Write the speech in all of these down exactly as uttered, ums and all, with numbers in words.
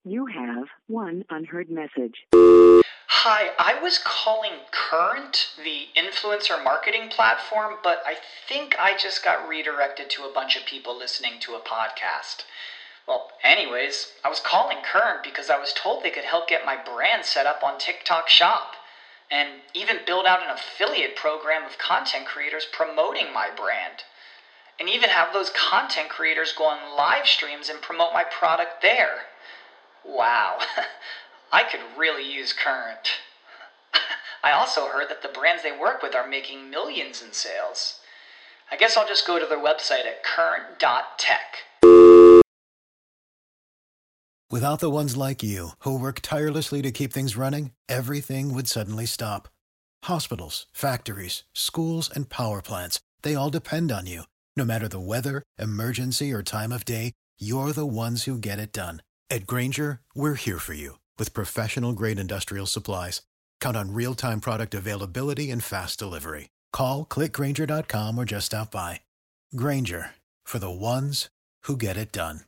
You have one unheard message. Hi, I was calling Current, the influencer marketing platform, but I think I just got redirected to a bunch of people listening to a podcast. Well, anyways, I was calling Current because I was told they could help get my brand set up on TikTok Shop, and even build out an affiliate program of content creators promoting my brand. And even have those content creators go on live streams and promote my product there. Wow, I could really use Current. I also heard that the brands they work with are making millions in sales. I guess I'll just go to their website at current dot tech. Without the ones like you, who work tirelessly to keep things running, everything would suddenly stop. Hospitals, factories, schools, and power plants, they all depend on you. No matter the weather, emergency, or time of day, you're the ones who get it done. At Grainger, we're here for you with professional-grade industrial supplies. Count on real-time product availability and fast delivery. Call, click Grainger dot com, or just stop by. Grainger, for the ones who get it done.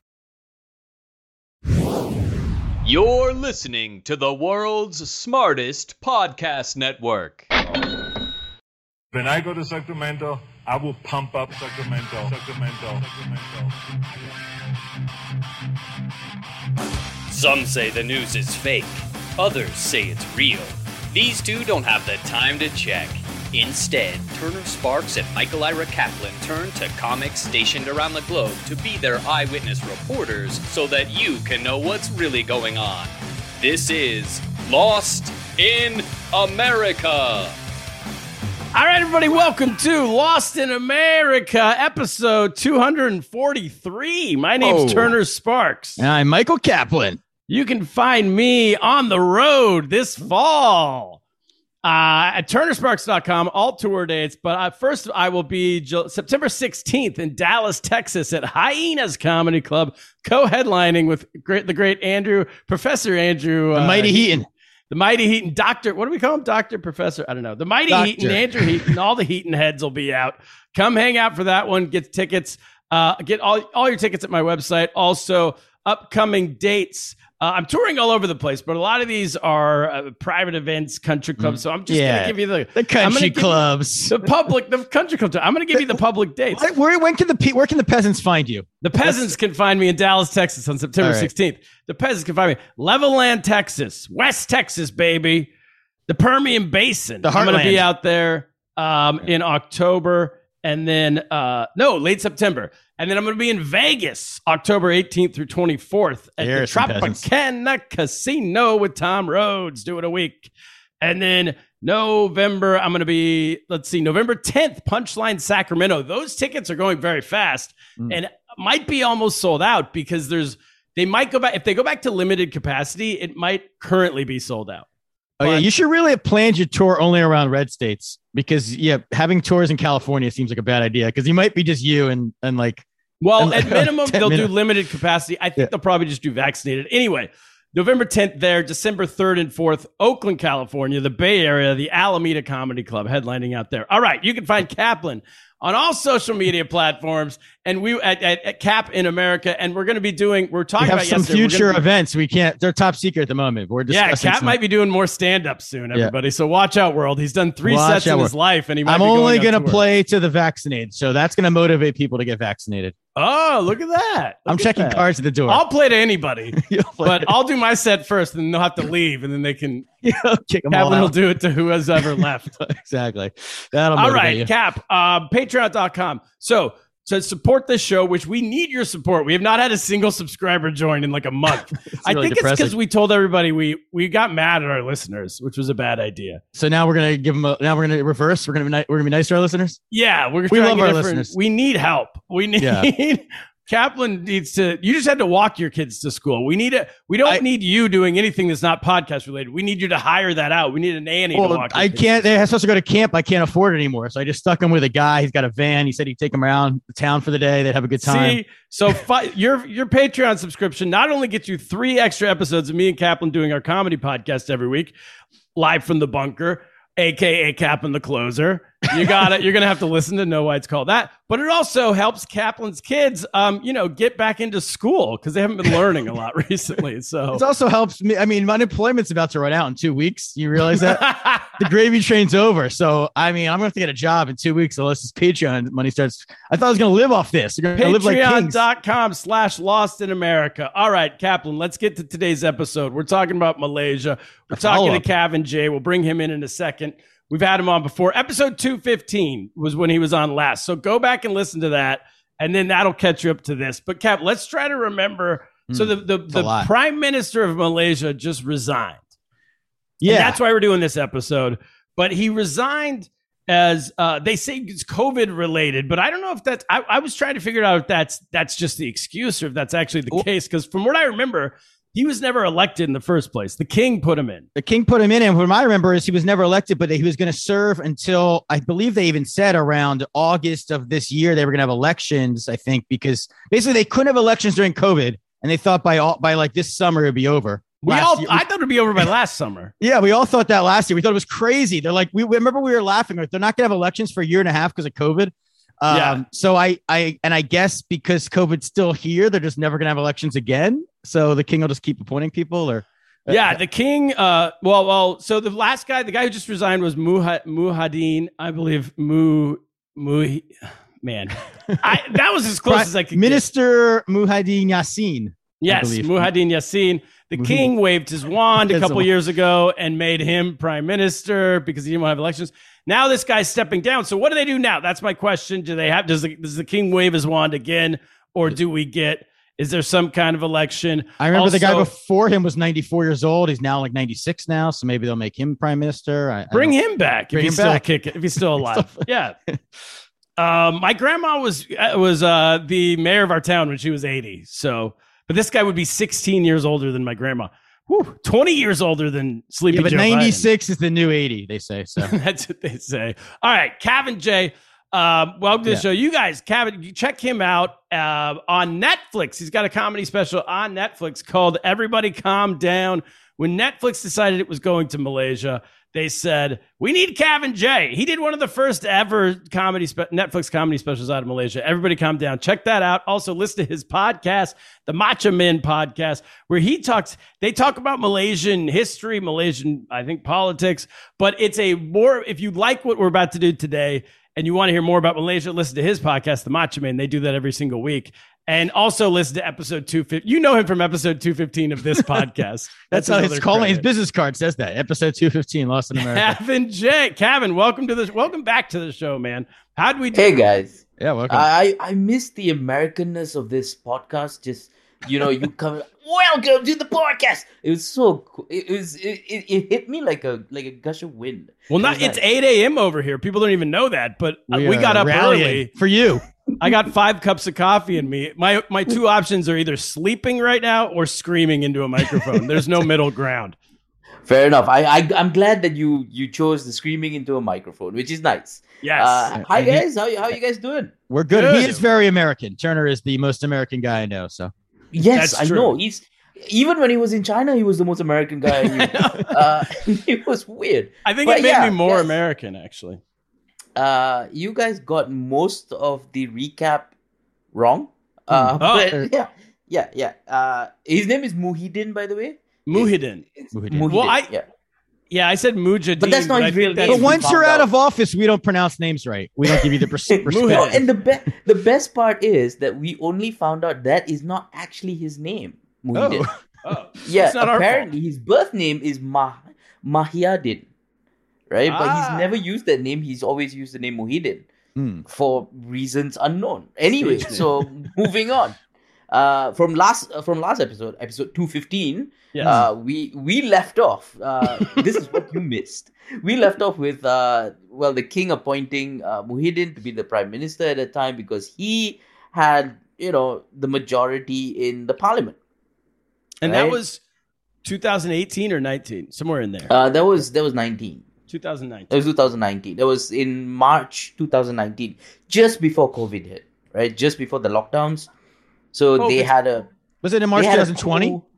You're listening to the world's smartest podcast network. When I go to Sacramento, I will pump up Sacramento, Sacramento, Sacramento. Some say the news is fake. Others say it's real. These two don't have the time to check. Instead, Turner Sparks and Michael Ira Kaplan turn to comics stationed around the globe to be their eyewitness reporters so that you can know what's really going on. This is Lost in America. All right, everybody, welcome to Lost in America, episode two forty-three. My name's oh. Turner Sparks. And I'm Michael Kaplan. You can find me on the road this fall uh, at turner sparks dot com, all tour dates. But uh, first, I will be J- September sixteenth in Dallas, Texas at Hyenas Comedy Club, co-headlining with great, the great Andrew, Professor Andrew. The uh, Mighty Heaton. The Mighty Heaton, Doctor, what do we call him? Doctor, Professor? I don't know. The Mighty Doctor. Heaton, Andrew Heaton, all the Heaton heads will be out. Come hang out for that one. Get tickets. Uh, get all, all your tickets at my website. Also, upcoming dates. Uh, I'm touring all over the place, but a lot of these are uh, private events, country clubs. So I'm just Yeah, going to give you the, the country give clubs. you the public, the country clubs. I'm going to give you the public dates. Where, where- when can the pe- where can the peasants find you? The peasants can find me in Dallas, Texas on September All right. sixteenth. The peasants can find me. Levelland, Texas. West Texas, baby. The Permian Basin. The I'm going to be heartland. out there um, in October and then, uh, no, late September. And then I'm going to be in Vegas, October eighteenth through twenty-fourth at the There's some peasants. Tropicana Casino with Tom Rhodes. Do it a week. And then November, I'm going to be, let's see, November tenth, Punchline Sacramento. Those tickets are going very fast Mm. and might be almost sold out because there's, they might go back, if they go back to limited capacity, it might currently be sold out. Oh yeah, But- you should really have planned your tour only around red states because yeah, having tours in California seems like a bad idea because you might be just you and and like Well, And at like minimum, ten they'll minutes. do limited capacity. I think Yeah. they'll probably just do vaccinated. Anyway, November tenth there, December third and fourth, Oakland, California, the Bay Area, the Alameda Comedy Club headlining out there. All right, you can find Kaplan on all social media platforms and we at, at, at Cap in America. And we're going to be doing, we're we talking have about some yesterday, we're future gonna be- events. We can't. They're top secret at the moment. We're Yeah, discussing Cap some- might be doing more stand-up soon, everybody. So watch out, world. He's done three Watch sets in out, his world. life, and he might I'm be only going on gonna tour. play to the vaccinated, so that's gonna motivate people to get vaccinated. Oh, look at that. I'm Look at checking that. cards at the door. I'll play to anybody, You'll play but it. I'll do my set first, and then they'll have to leave, and then they can. You'll kick 'em all Kaplan will out. do it to whoever's ever left. Exactly. That'll All motivate right, you. Cap, uh, patreon dot com. So, to support this show, which we need your support. We have not had a single subscriber join in like a month. I really think it's because depressing. we told everybody we we got mad at our listeners, which was a bad idea. So now we're gonna give them. A, now we're gonna reverse. We're gonna be ni- we're gonna be nice to our listeners. Yeah, we're We trying love to our get different- listeners. We need help. We need Yeah. Kaplan needs to. You just had to walk your kids to school. We need it. We don't I- need you doing anything that's not podcast related. We need you to hire that out. We need a nanny to Well, walk. your I kids. can't. They're supposed to go to camp. I can't afford it anymore. So I just stuck them with a guy. He's got a van. He said he'd take them around the town for the day. They'd have a good time. See, so fi- your your Patreon subscription not only gets you three extra episodes of me and Kaplan doing our comedy podcast every week, live from the bunker, aka Kaplan the Closer. You got it. You're going to have to listen to know why it's called that. But it also helps Kaplan's kids, um, you know, get back into school because they haven't been learning a lot recently. So it also helps me. I mean, my unemployment's about to run out in two weeks. You realize that the gravy train's over. So, I mean, I'm going to have to get a job in two weeks unless this Patreon money starts. I thought I was going to live off this. You're going to live like kings. Patreon.com slash Lost in America. All right, Kaplan, let's get to today's episode. We're talking about Malaysia. We're talking to Kevin J. We'll bring him in in a second. We've had him on before. Episode two fifteen was when he was on last. So go back and listen to that, and then that'll catch you up to this. But, Cap, let's try to remember. Mm, so the, the, the prime minister of Malaysia just resigned. Yeah. And that's why we're doing this episode. But he resigned as uh, they say it's COVID related. But I don't know if that's I, I was trying to figure out if that's that's just the excuse or if that's actually the well, case. Because from what I remember, he was never elected in the first place. The king put him in. The king put him in. And what I remember is he was never elected, but he was going to serve until I believe they even said around August of this year, they were going to have elections, I think, because basically they couldn't have elections during COVID. And they thought by all, by like this summer, it'd be over. We all, I thought it'd be over by last summer. Yeah, we all thought that last year. We thought it was crazy. They're like, we, we remember we were laughing. Like, they're not going to have elections for a year and a half because of COVID. Um, yeah. So I, I, and I guess because COVID's still here, they're just never going to have elections again. So the king will just keep appointing people, or uh, yeah, the king. Uh, well, well. So the last guy, the guy who just resigned, was Muha, Muhyiddin, I believe. Mu, Mu, man, I, that was as close Pri- as I could. Minister get. Muhyiddin Yassin. Yes, Muhyiddin Yassin. The Muhyiddin. king waved his wand a couple years ago and made him prime minister because he didn't want to have elections. Now this guy's stepping down. So what do they do now? That's my question. Do they have? Does the, does the king wave his wand again, or do we get? Is there some kind of election? I remember also, the guy before him was ninety-four years old. He's now like ninety-six now. So maybe they'll make him prime minister. I, bring I him back bring if he's him still back. kicking. If he's still alive, yeah. Um, my grandma was was uh, the mayor of our town when she was eighty. So, but this guy would be sixteen years older than my grandma. Whew, twenty years older than Sleepy yeah, but Joe ninety-six Biden. Is the new eighty, they say. So that's what they say. All right, Kevin J. Uh, welcome to the yeah. show. You guys, Kevin, check him out uh, on Netflix. He's got a comedy special on Netflix called Everybody Calm Down. When Netflix decided it was going to Malaysia, they said, we need Kevin J. He did one of the first ever comedy spe- Netflix comedy specials out of Malaysia. Everybody calm down. Check that out. Also, listen to his podcast, the Matcha Men podcast, where he talks, they talk about Malaysian history, Malaysian, I think, politics, but it's a more, if you like what we're about to do today, and you want to hear more about Malaysia, listen to his podcast, The Matcha Man. They do that every single week. And also listen to episode two fifty. You know him from episode two fifteen of this podcast. That's, That's how it's calling. His business card says that. Episode two fifteen, Lost in America. Kevin J. Kevin, welcome to the welcome back to the show, man. How'd we do? Hey, guys. Yeah, welcome. I, I miss the Americanness of this podcast. Just, you know, you come... Welcome to the podcast. It was so cool. It was it, it, it hit me like a like a gush of wind. Well, not it it's nice. eight a.m. over here. People don't even know that, but we, we got up early for you. I got five cups of coffee in me. My my two options are either sleeping right now or screaming into a microphone. There's no middle ground. Fair enough. I, I I'm glad that you you chose the screaming into a microphone, which is nice. Yes. Uh, hi guys. How how you guys doing? We're good. good. He is very American. Turner is the most American guy I know. So. Yes, I know. He's even when he was in China, he was the most American guy I knew. uh, it was weird. I think but it made yeah, me more yes. American, actually. Uh, you guys got most of the recap wrong. Uh, oh. but yeah, yeah, yeah. Uh, his name is Muhyiddin, by the way. Muhyiddin. Muhyiddin. Well, I yeah. Yeah, I said Mujahideen. But that's not his real name. But once you're out of office, we don't pronounce names right. We don't give you the pers- respect. No, and the be- the best part is that we only found out that is not actually his name. Muhyiddin. Oh, oh. Yeah, It's not apparently his birth name is Mah- Mahyadin, right? Ah. But he's never used that name. He's always used the name Muhyiddin Mm. for reasons unknown. Anyway, so moving on. Uh, from last uh, from last episode, episode two fifteen, Yes. uh, we we left off. Uh, this is what you missed. We left off with uh, well, the king appointing uh, Muhyiddin to be the prime minister at the time because he had, you know, the majority in the parliament. And right? that was two thousand eighteen or nineteen, somewhere in there. Uh, that was that was nineteen. two thousand nineteen. It was two thousand nineteen. That was in March two thousand nineteen, just before COVID hit, right? Just before the lockdowns. So Oh, they it's- had a. Was it in March they had a twenty twenty? cool-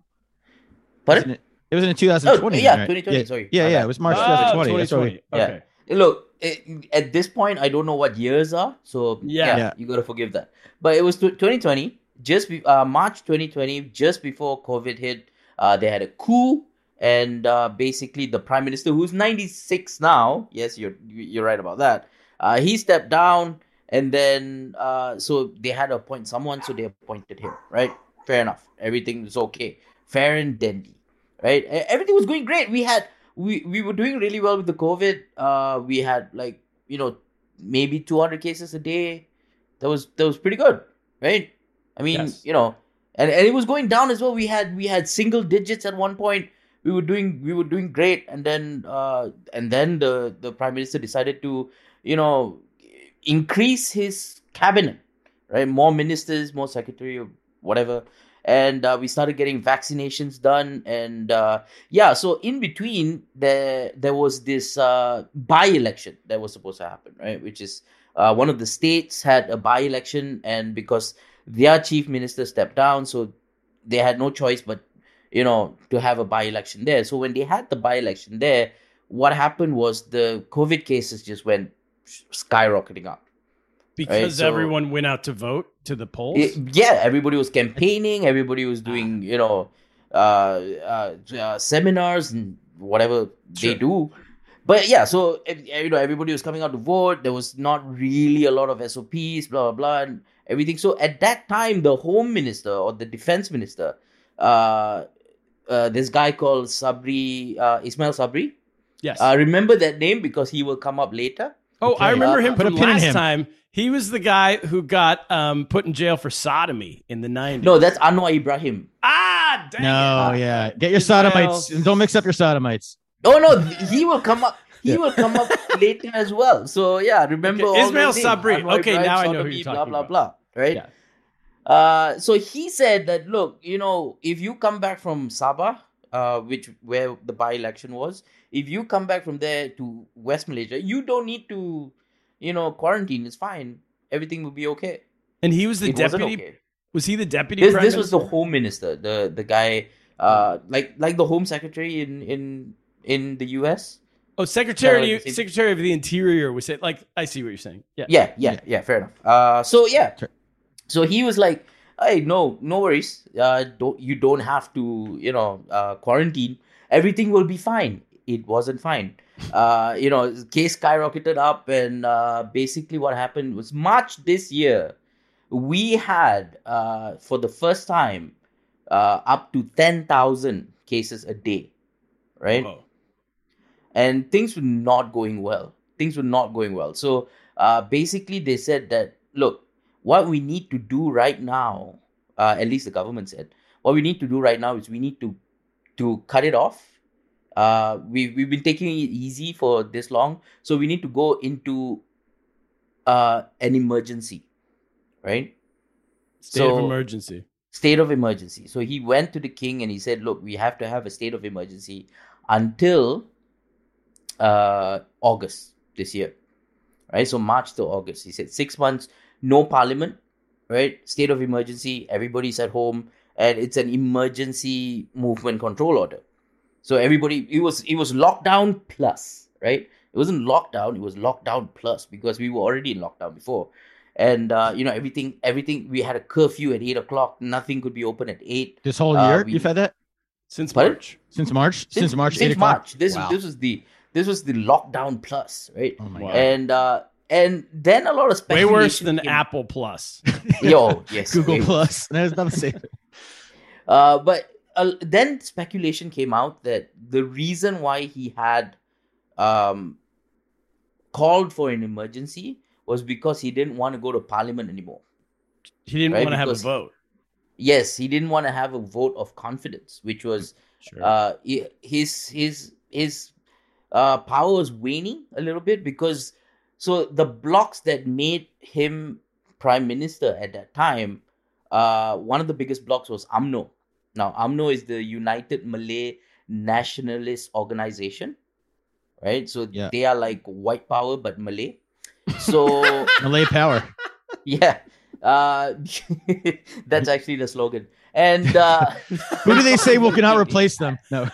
Pardon? It was in twenty twenty. Oh, yeah, right? twenty twenty, Yeah, sorry. yeah, My yeah. bad. It was March Ah, twenty twenty. That's what we, Okay. Yeah. Look, it, at this point, I don't know what years are. So Yeah. yeah, Yeah. you got to forgive that. But it was tw- twenty twenty, just be, uh, March twenty twenty, just before COVID hit. Uh, they had a coup, and uh, basically the prime minister, who's ninety-six now, yes, you're you're right about that. Uh, he stepped down, and then uh, so they had to appoint someone, so they appointed him. Right, fair enough. Everything was okay, fair and dandy. Right, E- everything was going great. We had we we were doing really well with the COVID. Uh, we had like you know maybe two hundred cases a day. That was that was pretty good, right? I mean, Yes. you know, and, and it was going down as well. We had we had single digits at one point. We were doing we were doing great, and then uh, and then the the prime minister decided to you know increase his cabinet, right? More ministers, more secretary, or whatever, and uh, we started getting vaccinations done, and uh, yeah. So in between, there there was this uh, by-election that was supposed to happen, right? Which is uh, one of the states had a by-election, and because their chief minister stepped down, so they had no choice but you know to have a by-election there. So when they had the by-election there, what happened was the COVID cases just went skyrocketing up. Because Right, so- everyone went out to vote to the polls. It- yeah, everybody was campaigning. Everybody was doing, you know, uh, uh, uh, seminars and whatever Sure. they do. But yeah, so eh, you know, everybody was coming out to vote. There was not really a lot of S O Ps, blah blah blah, and everything. So at that time, the Home Minister or the Defense Minister, uh, uh, this guy called Sabri, uh, Ismail Sabri. yes. Uh, remember that name because he will come up later. oh, I okay. remember Uh, him put a from pin in last him. time. He was the guy who got um, put in jail for sodomy in the nineties. No, that's Anwar Ibrahim. Ah, dang No, it. yeah. Get your Ismail. sodomites. Don't mix up your sodomites. Oh no, he will come up. He Yeah. will come up later as well. So yeah, remember Okay, all Ismail those names. Sabri. Anwar Okay, Ibrahim, now I know who sodomy, you're blah talking blah about. blah. Right. Yeah. Uh, so he said that look, you know, if you come back from Sabah, uh, which where the by-election was, if you come back from there to West Malaysia, you don't need to, you know, quarantine. It's fine. Everything will be okay. And he was the It wasn't deputy. okay. Was he the deputy? This prime this was the minister? home minister, the the guy, uh, like like the home secretary in in in the U S. Oh, secretary, Kinda like the same- secretary of the interior was it? Like, I see what you're saying. Yeah. Yeah, yeah, yeah, fair enough. Uh, so yeah, so he was like, "Hey, no, no worries. Uh, don't you don't have to, you know, uh, quarantine. Everything will be fine." It wasn't fine. Uh, you know, case skyrocketed up, and uh, basically what happened was March this year, we had uh, for the first time uh, up to ten thousand cases a day, right? Whoa. And things were not going well. Things were not going well. So uh, basically, they said that look, what we need to do right now, uh, at least the government said, what we need to do right now is we need to to cut it off. Uh, we we've been taking it easy for this long, so we need to go into uh, an emergency, right? State of So- emergency. State of emergency. So he went to the king and he said, "Look, we have to have a state of emergency until uh, August this year, right? So March to August." He said six months, no parliament, right? State of emergency. Everybody's at home, and it's an emergency movement control order. So everybody, it was it was lockdown plus, right? It wasn't lockdown; it was lockdown plus because we were already in lockdown before. And uh, you know everything, everything. We had a curfew at eight o'clock. Nothing could be open at eight. This whole Uh, year, we- you've had that Since Pardon? March. since March. Since, March. Since eight o'clock? March. This Wow. this was the this was the lockdown plus, right? Oh my Wow. god. And uh, and then a lot of Way speculation. worse than came- Apple Plus. Yo, yes, Google way worse. Plus. There's nothing safe. Uh, but uh, then speculation came out that the reason why he had um, called for an emergency was because he didn't want to go to parliament anymore. He didn't Right, want to have a because- vote. Yes, he didn't want to have a vote of confidence, which was Sure. uh, he- his his his uh, power was waning a little bit because so the blocks that made him prime minister at that time, uh, one of the biggest blocks was U M N O. Now, U M N O is the United Malay Nationalist Organization, right? So Yeah. they are like white power but Malay. So Malay power. yeah, uh, that's actually the slogan. And uh, Who do they say will cannot replace them? No.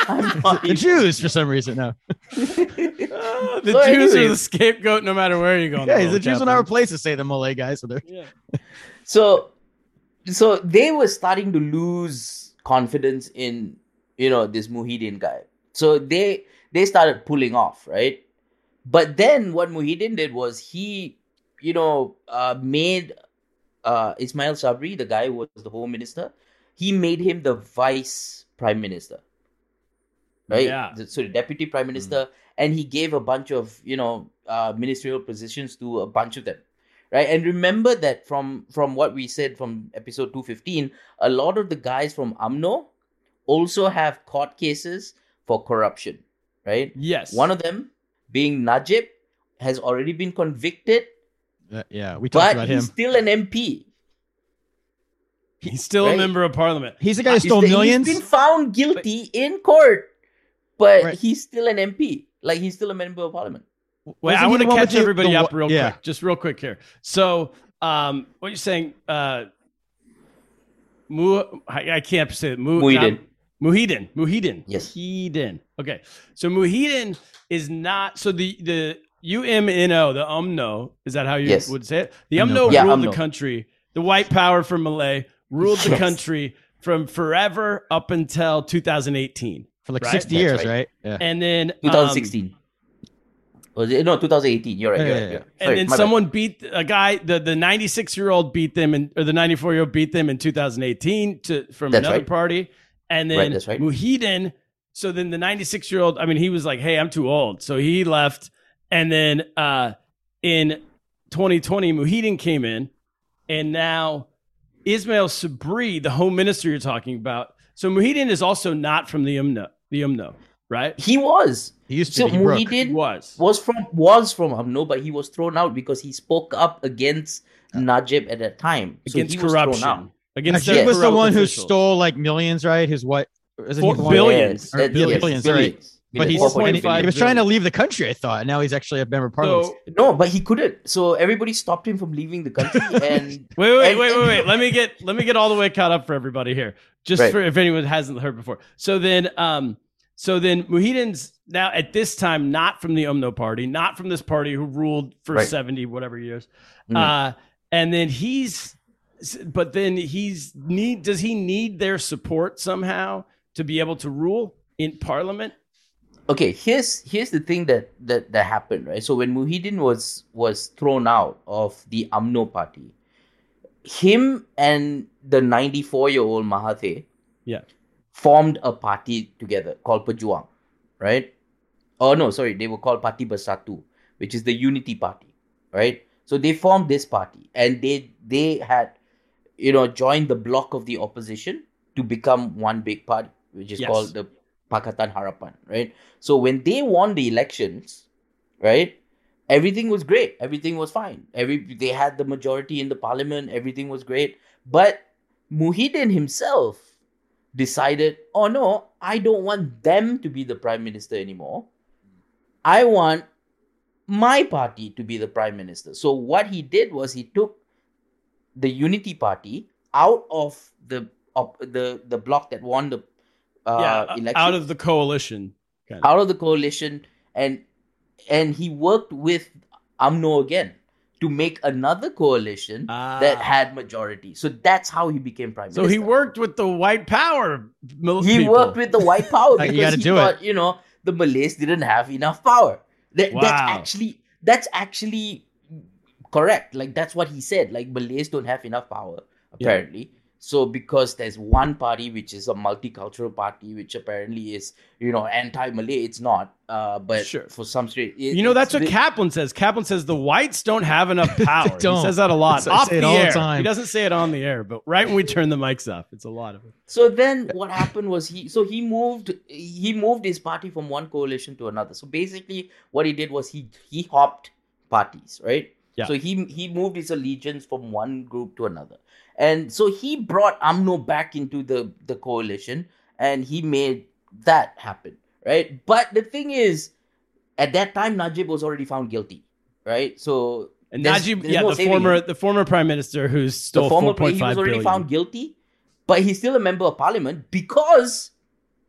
I'm not The evil. Jews, for some reason, no. Uh, the So Jews are anyways. the scapegoat no matter where you go. in Yeah, world, the Jews will Kaplan. never place to say the Malay guys. So they're Yeah. So, so they were starting to lose confidence in, you know, this Muhyiddin guy. So they they started pulling off, right? But then what Muhyiddin did was he, you know, uh, made uh, Ismail Sabri, the guy who was the home minister, he made him the vice prime minister, right? Yeah. The- so the deputy prime minister, and he gave a bunch of, you know, uh, ministerial positions to a bunch of them. Right, and remember that from from what we said from episode two fifteen, a lot of the guys from U M N O also have court cases for corruption, right? Yes. One of them, being Najib, has already been convicted, Uh, yeah, we talked but about he's him. still an M P. He's still a Right. member of parliament. He's the guy who He's stole the- millions. He's been found guilty in court, but Right. he's still an M P. Like he's still a member of parliament. Wait, Wasn't I he want the to one with catch the- everybody the up wa- real yeah. quick, just real quick here. So, um, what you're saying, uh, Mu, I, I can't say it. Mu, Muhyiddin. not- Muhyiddin. Muhyiddin. Yes. Muhyiddin. Okay. So Muhyiddin is not, so the, the U M N O, the U M N O, is that how you Yes. would say it? The U M N O Yeah, ruled U M N O. the country. The white power from Malay ruled the Yes. country from forever up until two thousand eighteen. For like Right? sixty That's years, right. right? Yeah. And then um, twenty sixteen. Was it? No, twenty eighteen. You're right. Yeah, You're yeah, right. yeah. Sorry, and then my bad. someone beat a guy, the the ninety-six year old beat them, and or the ninety-four year old beat them in two thousand eighteen to from That's another right. party, and then Right, that's right. Muhyiddin. So then the ninety-six year old, I mean, he was like, "Hey, I'm too old," so he left, and then uh, in twenty twenty, Muhyiddin came in, and now Ismail Sabri, the home minister you're talking about. So Muhyiddin is also not from the U M N O, the U M N O, right? He was. He used to So be. He broke. He Muhyiddin was. was from was from U M N O, but he was thrown out because he spoke up against Najib at that time. So Against he was thrown corruption. out. Against He their was the corrupt one who officials. stole like millions, right? His what? Isn't Four he the one- billions. Yes, Or uh, billions, yes, billions, billions. right. But he's, Billions. and he, four point five he was trying to billion. leave the country, I thought. And now he's actually a member of parliament. So No, but he couldn't. So everybody stopped him from leaving the country. And Wait, wait, and- wait, wait, and- wait. Let me get let me get all the way caught up for everybody here. Just Right. for if anyone hasn't heard before. So then um so then Muhyiddin's now at this time not from the U M N O party, not from this party who ruled for Right. seventy whatever years. Mhm. Uh and then he's but then he's need does he need their support somehow to be able to rule in parliament? okay, here's here's the thing that, that that happened, right? So when Muhyiddin was was thrown out of the U M N O party, him and the ninety-four year old Mahathir Yeah. formed a party together called Pejuang, right? Oh no, sorry, they were called Parti Bersatu, which is the Unity Party, right? So they formed this party, and they they had, you know, joined the bloc of the opposition to become one big party, which is Yes. called the Pakatan Harapan, right? So when they won the elections, right, everything was great, everything was fine. Every they had the majority in the parliament, everything was great. But Muhyiddin himself decided, oh no, I don't want them to be the prime minister anymore. I want my party to be the prime minister. So what he did was he took the Unity Party out of the of the the bloc that won the uh, yeah, election, out of the coalition. Kind of. out of the coalition, and and he worked with U M N O again to make another coalition Ah. that had majority. So that's how he became prime So minister. he worked with the white power. mil- He people. worked with the white power Like, you because gotta he do it. thought, you know, the Malays didn't have enough power. That, Wow. That's actually that's actually correct. Like that's what he said. Like Malays don't have enough power apparently. So because there's one party which is a multicultural party which apparently is, you know, anti-Malay, it's not. Uh, but Sure. for some straight, it- You know, that's it's what the- Kaplan says. Kaplan says the whites don't have enough power. He don't. says that a lot. That's- I Off say it the all the air. time. He doesn't say it on the air, but right when we turn the mics off, it's a lot of it. So then what happened was he so he moved he moved his party from one coalition to another. So basically what he did was he he hopped parties, right? Yeah. So he he moved his allegiance from one group to another. And so he brought U M N O back into the, the coalition and he made that happen, right? But the thing is, at that time Najib was already found guilty, right? So And there's- Najib, there's yeah, no the saving former him. the former prime minister who the stole former four point he five was already billion. found guilty, but he's still a member of parliament because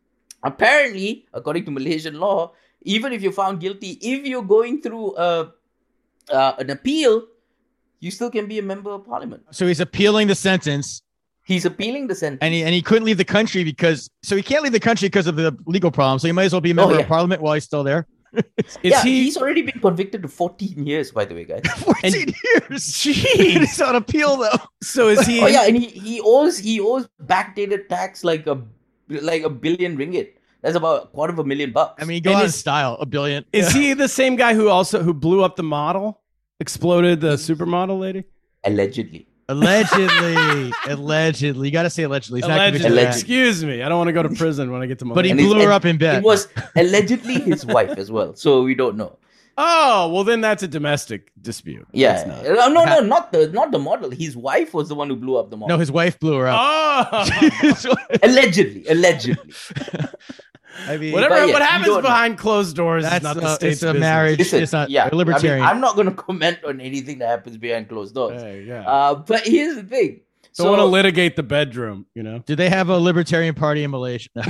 apparently, according to Malaysian law, even if you're found guilty, if you're going through a, uh, an appeal, you still can be a member of parliament. So he's appealing the sentence. He's appealing the sentence. And he, and he couldn't leave the country because, so he can't leave the country because of the legal problem. So he might as well be a member Oh, yeah. of parliament while he's still there. Is yeah, he? he's already been convicted to fourteen years, by the way, guys. fourteen years. Jeez. He's on appeal though. So is he? Oh yeah, and he, he owes he owes backdated tax like a like a billion ringgit. That's about a quarter of a million bucks. I mean, go And on is- style, a billion. Is he the same guy who also who blew up the model, exploded the supermodel lady? Allegedly. Allegedly, allegedly. You got to say allegedly. He's not Allegedly. convicted of that. Excuse me. I don't want to go to prison when I get to But he And Malaysia. blew it's- her up in bed. It was allegedly his wife as well, so we don't know. Oh, well, then that's a domestic dispute. Yeah, That's no, no, no, not the not the model. His wife was the one who blew up the model. No, his wife blew her up. Oh, allegedly, allegedly. I mean, whatever. But yeah, what you happens don't know. behind closed doors that's is not the uh, state's it's a business. marriage. Listen, It's not yeah, a libertarian. I mean, I'm not going to comment on anything that happens behind closed doors. Hey, yeah. Uh, but here's the thing. Don't want to litigate the bedroom, you know. Do they have a libertarian party in Malaysia? No.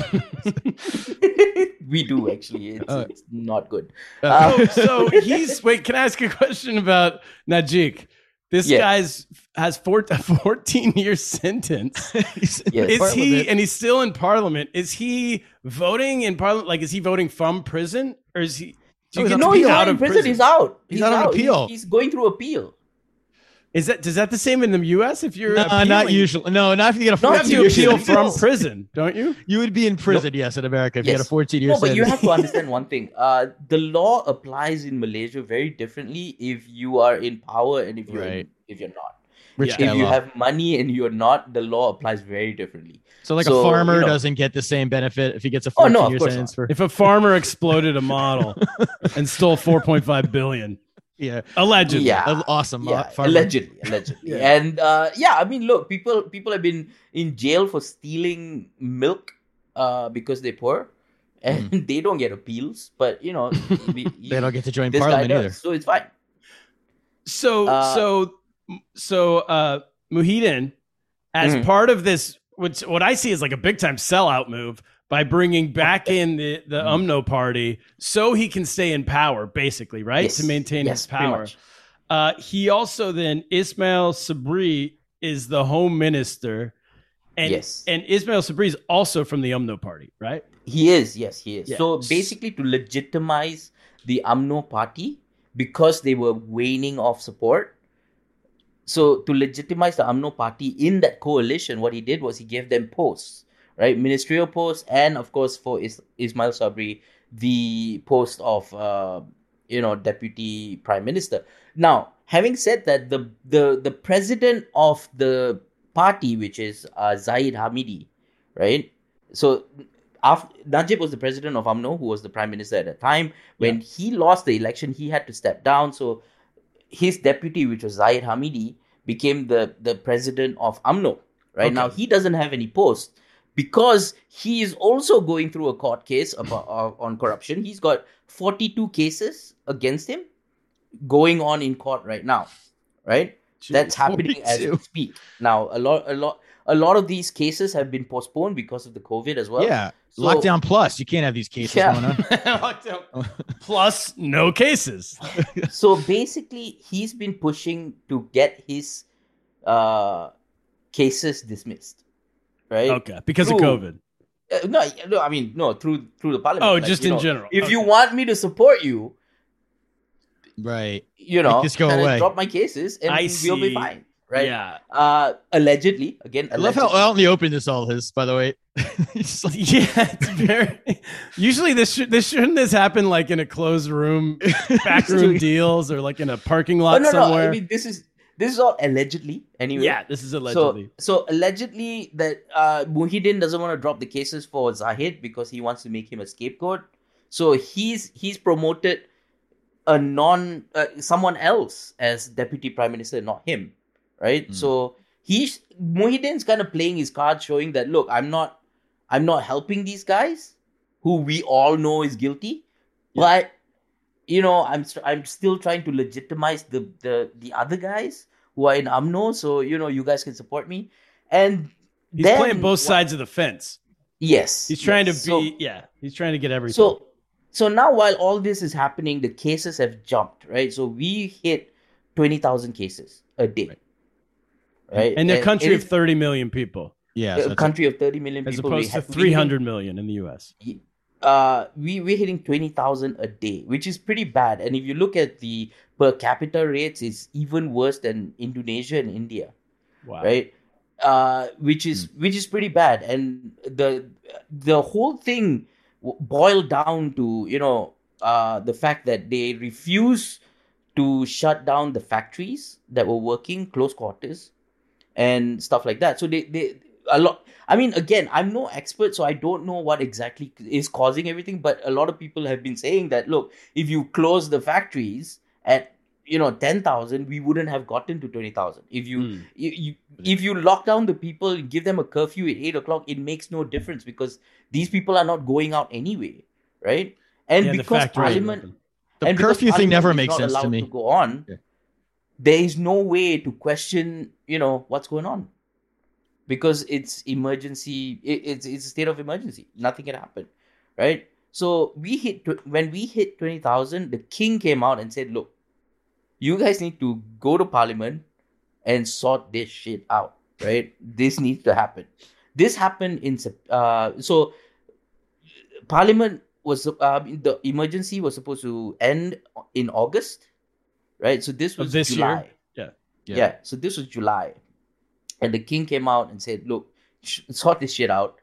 we do actually. It's, Uh, it's not good. Uh, Oh, so he's wait. Can I ask a question about Najik? This Yeah. guy's has four, a fourteen year sentence. He's in Yes. Is parliament. he and he's still in parliament? Is he voting in parliament? Like, is he voting from prison, or is he? Do you Oh, get he's to No, be he's out not in of prison. He's out. He's out on appeal. He's, he's going through appeal. Is that does that the same in the U S? If you're No, not appealing? usually. No, not if you get a You have fourteen to year appeal sentence. from prison, don't you? You would be in prison, yes, in America if you had a Yes. fourteen year No, but sentence. you have to understand one thing. Uh, the law applies in Malaysia very differently if you are in power and if you're Right. if you're not. Rich Yeah. guy If you law. have money and you're not, the law applies very differently. So like So, a farmer you know- doesn't get the same benefit if he gets a Oh, no, fourteen of year course sentence not. for If a farmer exploded a model and stole four point five billion, yeah, allegedly, Yeah. An awesome Yeah, uh, farmer. allegedly, allegedly, and uh, yeah, I mean, look, people people have been in jail for stealing milk uh, because they're poor, and they don't get appeals. But you know, we, They don't get to join this guy parliament does, either. so it's fine. So Uh, so so uh Muhyiddin, as Mhm. part of this, which what I see is like a big time sellout move by bringing back in the the Mm-hmm. UMNO party, so he can stay in power, basically, right, Yes. to maintain Yes, his pretty power. much. Uh, he also then Ismail Sabri is the home minister, and Yes. and Ismail Sabri is also from the UMNO party, right? He is, yes, he is. Yeah. So basically, to legitimize the UMNO party because they were waning off support. So to legitimize the UMNO party in that coalition, what he did was he gave them posts, right? Ministerial posts, and of course for Is- Ismail Sabri, the post of uh, you know deputy prime minister. Now, having said that, the the the president of the party, which is uh, Zahid Hamidi, right? So after Najib was the president of UMNO, who was the prime minister at the time. When Yeah. he lost the election, he had to step down. So his deputy, which was Zahid Hamidi, became the, the president of UMNO. Right Okay. now, he doesn't have any post because he is also going through a court case about, uh, on corruption. He's got forty-two cases against him going on in court right now. Right, that's happening as we forty-two. speak. Now, a lot, a lot, a lot of these cases have been postponed because of the COVID as well. Yeah, So- lockdown plus. You can't have these cases Yeah. going on. Lockdown. Plus no cases. So basically, he's been pushing to get his uh, cases dismissed, right? Okay, because of Through- COVID. Uh, no, no, I mean no, through through the parliament. Oh, Like, just you in know, general. If you Okay. want me to support you, Right. you know, this go kinda away. drop my cases, and I we'll be see. fine, right? Yeah. Uh, allegedly, again, I love how allegedly. out in the open this all is, by the way. It's like, Yeah, it's very. Usually, this should this shouldn't this happen like in a closed room, backroom deals, or like in a parking Oh, lot no, no. somewhere. I mean, this is this is all allegedly. Anyway, yeah, this is allegedly. So, so allegedly that uh, Muhyiddin doesn't want to drop the cases for Zahid because he wants to make him a scapegoat. So he's he's promoted a non uh, someone else as deputy prime minister, not him, right? Mm. So he's Muhyiddin's kind of playing his card, showing that look, I'm not I'm not helping these guys who we all know is guilty, but you know I'm st- I'm still trying to legitimize the the the other guys who are in UMNO, so you know you guys can support me. And He's then, playing both sides of the fence. Yes. He's trying yes. to be, so, yeah, he's trying to get everything. So, so now while all this is happening, the cases have jumped, right? So we hit twenty thousand cases a day, right? right? And a country and of thirty million people. Yeah. A country of thirty million as people. As opposed to three hundred million in the U S. Uh, we, we're hitting twenty thousand a day, which is pretty bad. And if you look at the per capita rates, it's even worse than Indonesia and India. Wow. Right? Uh, which is mm. which is pretty bad. And the the whole thing boiled down to, you know, uh, the fact that they refuse to shut down the factories that were working close quarters and stuff like that. So they, they a lot. I mean, again, I'm no expert, so I don't know what exactly is causing everything. But a lot of people have been saying that, look, if you close the factories at, you know, ten thousand, we wouldn't have gotten to twenty thousand. If you, mm. you, you if you lock down the people, give them a curfew at eight o'clock, it makes no difference because these people are not going out anyway, right? And yeah, because Parliament, the and curfew because thing never is makes not sense to allowed me. To go on, yeah. There is no way to question, you know, what's going on, because it's emergency. It, it's it's a state of emergency. Nothing can happen, right? So we hit when we hit twenty thousand. The king came out and said, "Look, you guys need to go to Parliament and sort this shit out, right? This needs to happen." This happened in uh, so Parliament was uh, the emergency was supposed to end in August, right? So this was of this July. Year? Yeah. yeah, yeah. So this was July, and the king came out and said, "Look, sh- sort this shit out.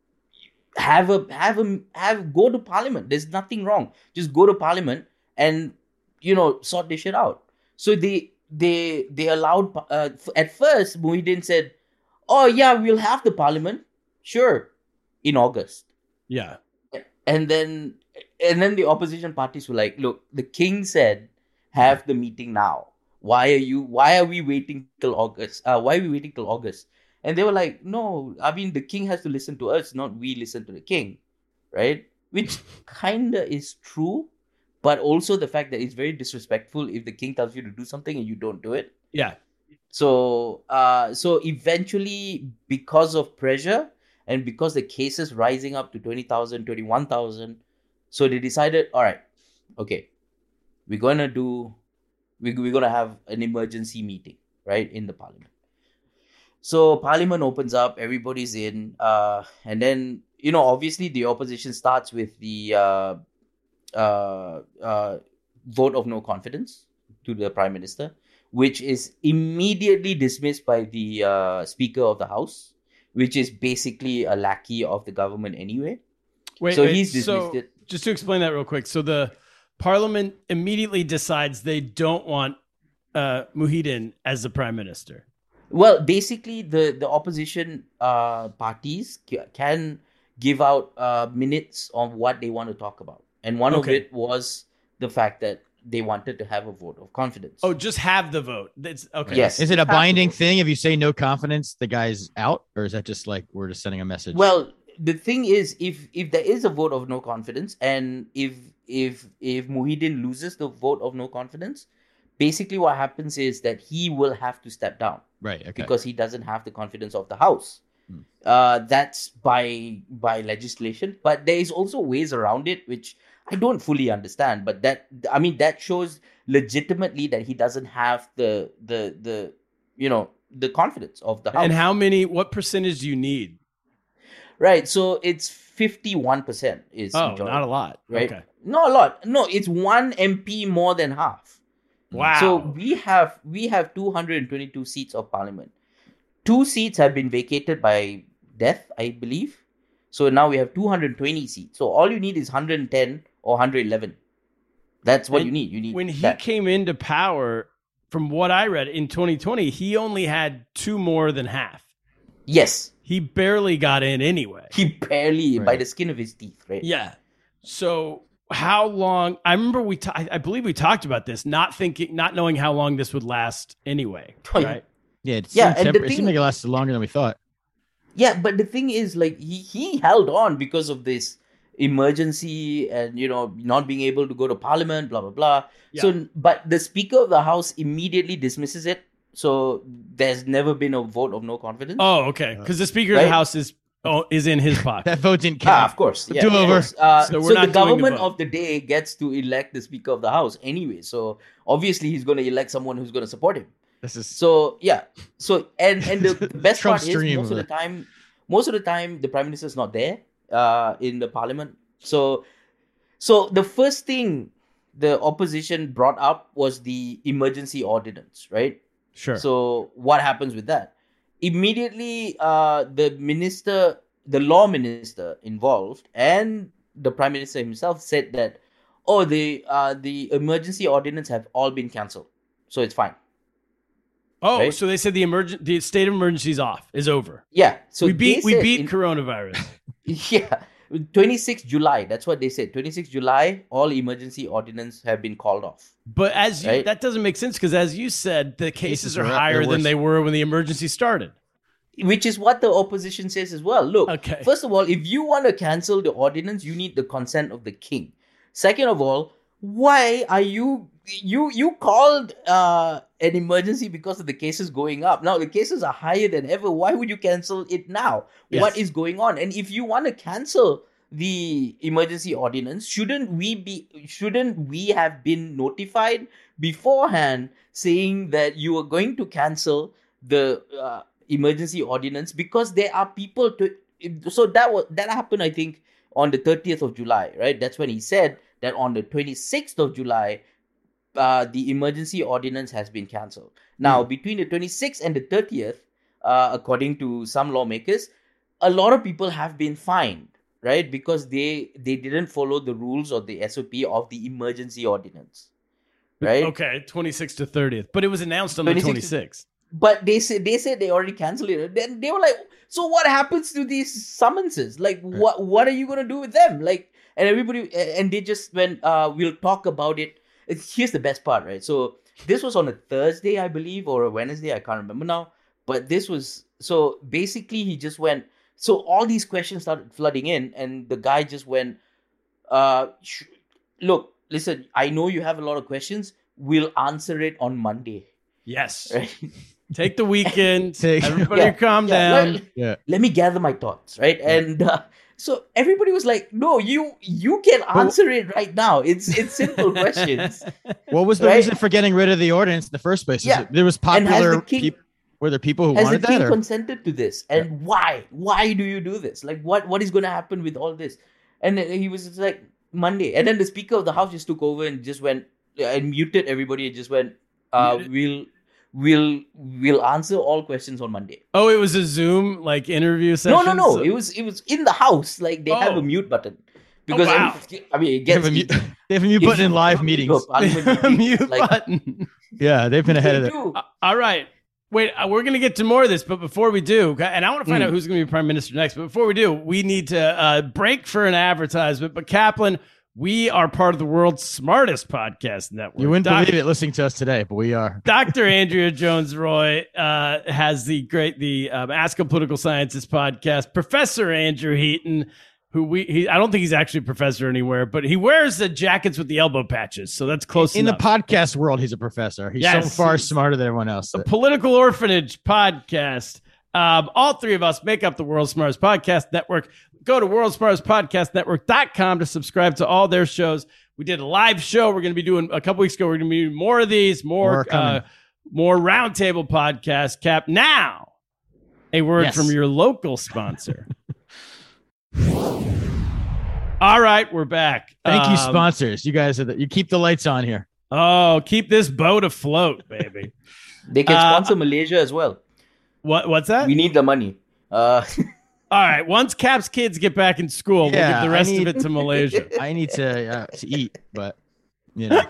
Have a have a have go to Parliament. There's nothing wrong. Just go to Parliament and you know sort this shit out." So they they they allowed. Uh, at first, Muhyiddin said, "Oh yeah, we'll have the Parliament, sure, in August." Yeah. And then, and then the opposition parties were like, "Look, the king said, have the meeting now. Why are you? Why are we waiting till August? Uh, why are we waiting till August?" And they were like, "No, I mean the king has to listen to us, not we listen to the king, right?" Which kinda is true, but also the fact that it's very disrespectful if the king tells you to do something and you don't do it. Yeah. So, uh, so eventually, because of pressure. And because the cases rising up to twenty thousand, twenty-one thousand, so they decided, all right, okay, we're going to do, we, we're going to have an emergency meeting, right, in the Parliament. So Parliament opens up, everybody's in, uh, and then, you know, obviously the opposition starts with the uh, uh, uh, vote of no confidence to the Prime Minister, which is immediately dismissed by the uh, Speaker of the House, which is basically a lackey of the government anyway. Wait, so wait, he's dismissed so it. Just to explain that real quick. So the Parliament immediately decides they don't want uh, Muhyiddin as the Prime Minister. Well, basically, the, the opposition uh, parties can give out uh, minutes on what they want to talk about. And one okay. of it was the fact that they wanted to have a vote of confidence. Oh, just have the vote. That's okay. Yes. Is it a binding thing? If you say no confidence, the guy's out? Or is that just like we're just sending a message? Well, the thing is, if if there is a vote of no confidence, and if if if Muhyiddin loses the vote of no confidence, basically what happens is that he will have to step down. Right. Okay. Because he doesn't have the confidence of the House. Hmm. Uh, that's by by legislation. But there is also ways around it, which I don't fully understand, but that I mean that shows legitimately that he doesn't have the the the you know the confidence of the House. And how many? What percentage do you need? Right, so it's fifty-one percent is oh, majority, not a lot, right? Okay. Not a lot. No, it's one M P more than half. Wow. So we have we have two hundred twenty-two seats of Parliament. Two seats have been vacated by death, I believe. So now we have two hundred twenty seats. So all you need is one hundred ten or one hundred eleven. That's what and you need. You need when he that. came into power, from what I read in twenty twenty, he only had two more than half. Yes. He barely got in anyway. He barely, right. by the skin of his teeth, right? Yeah. So how long? I remember we, ta- I believe we talked about this, not thinking, not knowing how long this would last anyway. Right? Yeah. It yeah. Seemed, And temp- the it thing, seemed like it lasted longer than we thought. Yeah, but the thing is, like, he, he held on because of this emergency and, you know, not being able to go to Parliament, blah, blah, blah. Yeah. So, but the Speaker of the House immediately dismisses it. So there's never been a vote of no confidence. Oh, okay. Because the Speaker right? of the House is oh, is in his pocket. That vote didn't Ah, count. of course. Yeah, Do of over. course. Uh, So we're so not the doing the government vote. of the day gets to elect the Speaker of the House anyway. So obviously he's going to elect someone who's going to support him. This is So yeah. So and and the, the best part Trump's is dream most of of the it. time, most of the time the Prime Minister's not there uh, in the Parliament. So so the first thing the opposition brought up was the emergency ordinance, right? Sure. So what happens with that? Immediately, uh, the minister, the law minister involved, and the prime minister himself said that, oh, the uh, the emergency ordinance have all been cancelled, so it's fine. oh, right? so they said the emergent, the state of emergency is off, is over. Yeah. So we beat, they we said beat in- coronavirus. Yeah, twenty-sixth July. That's what they said. twenty-sixth July, all emergency ordinance have been called off. But as you, Right. that doesn't make sense because, as you said, the cases, Cases are are- higher they're than worse. they were when the emergency started. Which is what the opposition says as well. Look, Okay. first of all, if you want to cancel the ordinance, you need the consent of the king. Second of all, why are you you you called uh, an emergency because of the cases going up? Now the cases are higher than ever. Why would you cancel it now? Yes. What is going on? And if you want to cancel the emergency ordinance, shouldn't we be shouldn't we have been notified beforehand saying that you are going to cancel the uh, emergency ordinance, because there are people to so that was that happened I think on the thirtieth of July, right? That's when he said that on the twenty-sixth of July uh, the emergency ordinance has been cancelled. Now Hmm. between the twenty-sixth and the thirtieth, uh, according to some lawmakers, a lot of people have been fined, right? Because they they didn't follow the rules or the S O P of the emergency ordinance, right? Okay, twenty-sixth to thirtieth. But it was announced on the twenty-sixth twenty-sixth. But they said they said they already canceled it. Then they were like, so what happens to these summonses? Like, what what are you gonna do with them? Like, and everybody and they just went, uh, we'll talk about it. It's, here's the best part, right? So this was on a Thursday, I believe, or a Wednesday. I can't remember now. But this was so basically he just went. So all these questions started flooding in, and the guy just went, uh, sh- look, listen, I know you have a lot of questions. We'll answer it on Monday. Yes. Right? Take the weekend. Take- Everybody Yeah, calm yeah, down. Let, Yeah. let me gather my thoughts, right? And uh, so everybody was like, "No, you you can answer it right now. It's it's simple questions." What was the Right? reason for getting rid of the ordinance in the first place? Is Yeah. it- there was And has popular the king- peop- were there people who Has the wanted king that? Or? consented to this? And why? Why do you do this? Like, what what is going to happen with all this? And then he was just like, Monday. And then the Speaker of the House just took over and just went and muted everybody and just went, uh, Muted? we'll we'll we'll answer all questions on Monday. Oh, it was a Zoom like interview No, session. no, no. So- It was it was in the house. Like they have Oh. a mute button. Because wow. every- I mean, it They have gets a mute, they have a mute if button in you live come to a meetings. parliament meeting, mute like, button. Yeah, they've been ahead of they it. do. Uh, All right. Wait, uh, we're going to get to more of this, but before we do, okay, and I want to find Mm. out who's going to be prime minister next. But before we do, we need to uh, break for an advertisement. But Kaplan, we are part of the world's smartest podcast network. You wouldn't Doc- believe it listening to us today, but we are. Doctor Andrea Jones Roy uh, has the great the um, Ask a Political Scientist podcast. Professor Andrew Heaton, who we he, I don't think he's actually a professor anywhere, but he wears the jackets with the elbow patches, so that's close In enough. the podcast world, he's a professor. He's Yes, so far he's- smarter than everyone else. The Political Orphanage podcast. Um, all three of us make up the World's Smartest Podcast Network. Go to world's smartest podcast network dot com to subscribe to all their shows. We did a live show. We're going to be doing a couple weeks ago. We're going to be doing more of these, More more coming. uh, more roundtable podcasts. Cap, now a word Yes. from your local sponsor. All right, we're back. Thank you, Um, sponsors. You guys are the, you keep the lights on here. Oh, keep this boat afloat, baby. They can Uh, sponsor Malaysia as well. What? What's that? We need the money. Uh, All right. Once Cap's kids get back in school, we'll Yeah, give the I rest need- of it to Malaysia. I need to uh, to eat, but you know,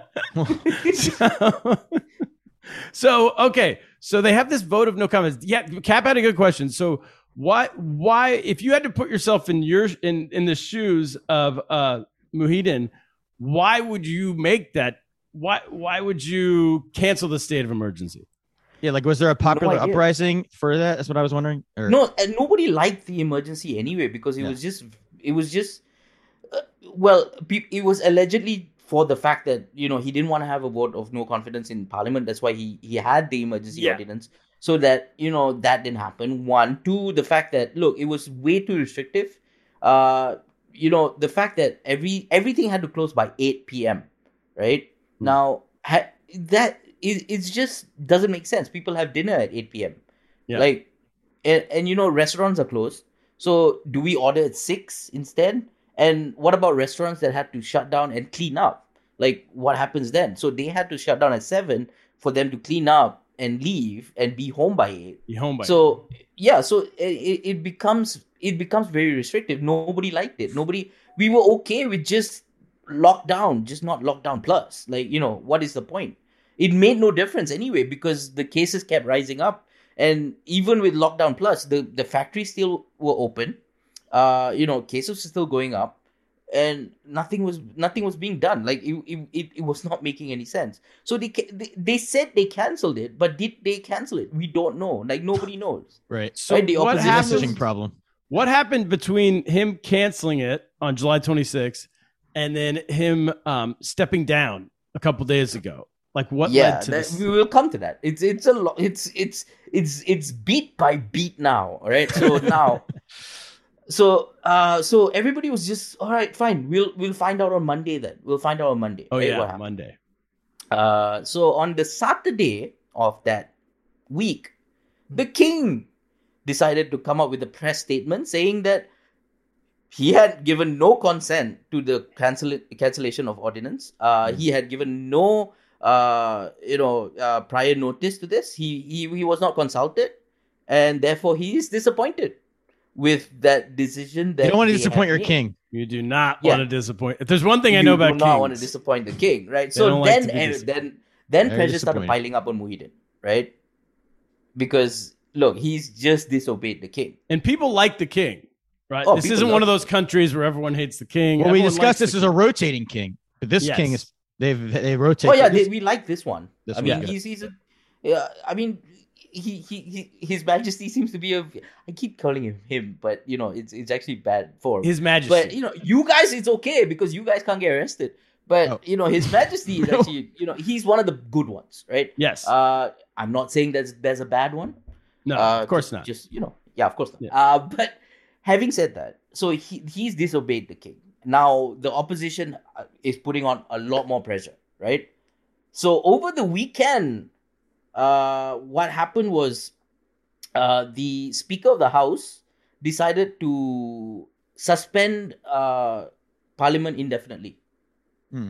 so, so, okay. So they have this vote of no comments. Yeah, Cap had a good question. So why why if you had to put yourself in your in in the shoes of uh Muhyiddin, why would you make that? Why why would you cancel the state of emergency? yeah. Like, was there a popular idea. uprising for that? That's what I was wondering. Or, no, and nobody liked the emergency anyway because it Yeah. was just it was just uh, well, pe- it was allegedly for the fact that you know he didn't want to have a vote of no confidence in Parliament. That's why he he had the emergency Yeah. ordinance so that, you know, that didn't happen. One, two, the fact that, look, it was way too restrictive. Uh, you know, the fact that every everything had to close by eight p.m., right? Hmm. Now, ha- that is it's just doesn't make sense. People have dinner at eight p.m. Yeah. Like, and, and, you know, restaurants are closed. So do we order at six instead? And what about restaurants that had to shut down and clean up? Like, what happens then? So they had to shut down at seven for them to clean up and leave and be home by eight. Be home by so eight. yeah, so it, it becomes it becomes very restrictive. Nobody liked it. Nobody. We were okay with just lockdown, just not lockdown plus. Like, you know, what is the point? It made no difference anyway because the cases kept rising up, and even with lockdown plus, the the factories still were open. Uh, you know, cases were still going up. And nothing was nothing was being done. Like it, it, it was not making any sense. So they, they they said they cancelled it, but did they cancel it? We don't know. Like nobody knows. Right. So right? The what messaging problem. What happened between him canceling it on July twenty-sixth and then him um, stepping down a couple days ago? Like what yeah, led to that, this? We will come to that. It's it's a lot. It's it's it's it's beat by beat now. All right. So now. So, uh, so everybody was just all right. Fine, we'll we'll find out on Monday. Then we'll find out on Monday. Oh right, yeah, Monday. Uh, so on the Saturday of that week, the king decided to come up with a press statement saying that he had given no consent to the cancel cancellation of ordinance. Uh, mm-hmm. He had given no, uh, you know, uh, prior notice to this. He he he was not consulted, and therefore he is disappointed with that decision. That you don't want to disappoint your made. king. You do not yeah. want to disappoint. If there's one thing I you know about kings, you do not want to disappoint the king, right? They so then, like and, then, then Very pressure started piling up on Muhyiddin, right? Because look, he's just disobeyed the king, and people like the king, right? Oh, this isn't one of those countries where everyone hates the king. Well, everyone we discussed this king. as a rotating king, but this yes. king is they've they rotate. Oh yeah, this, they, we like this one. This I mean, one, he's he's a, yeah. I mean. He, he he His Majesty seems to be a. I keep calling him him, but you know it's it's actually bad form. His Majesty. But you know, you guys, it's okay because you guys can't get arrested. But oh. you know, His Majesty is actually, you know, he's one of the good ones, right? Yes. Uh, I'm not saying there's there's a bad one. No, uh, of course just, not. Just you know, yeah, of course not. Yeah. Uh, but having said that, so he he's disobeyed the king. Now the opposition is putting on a lot more pressure, right? So over the weekend. Uh, what happened was uh, the Speaker of the House decided to suspend uh, Parliament indefinitely. Hmm.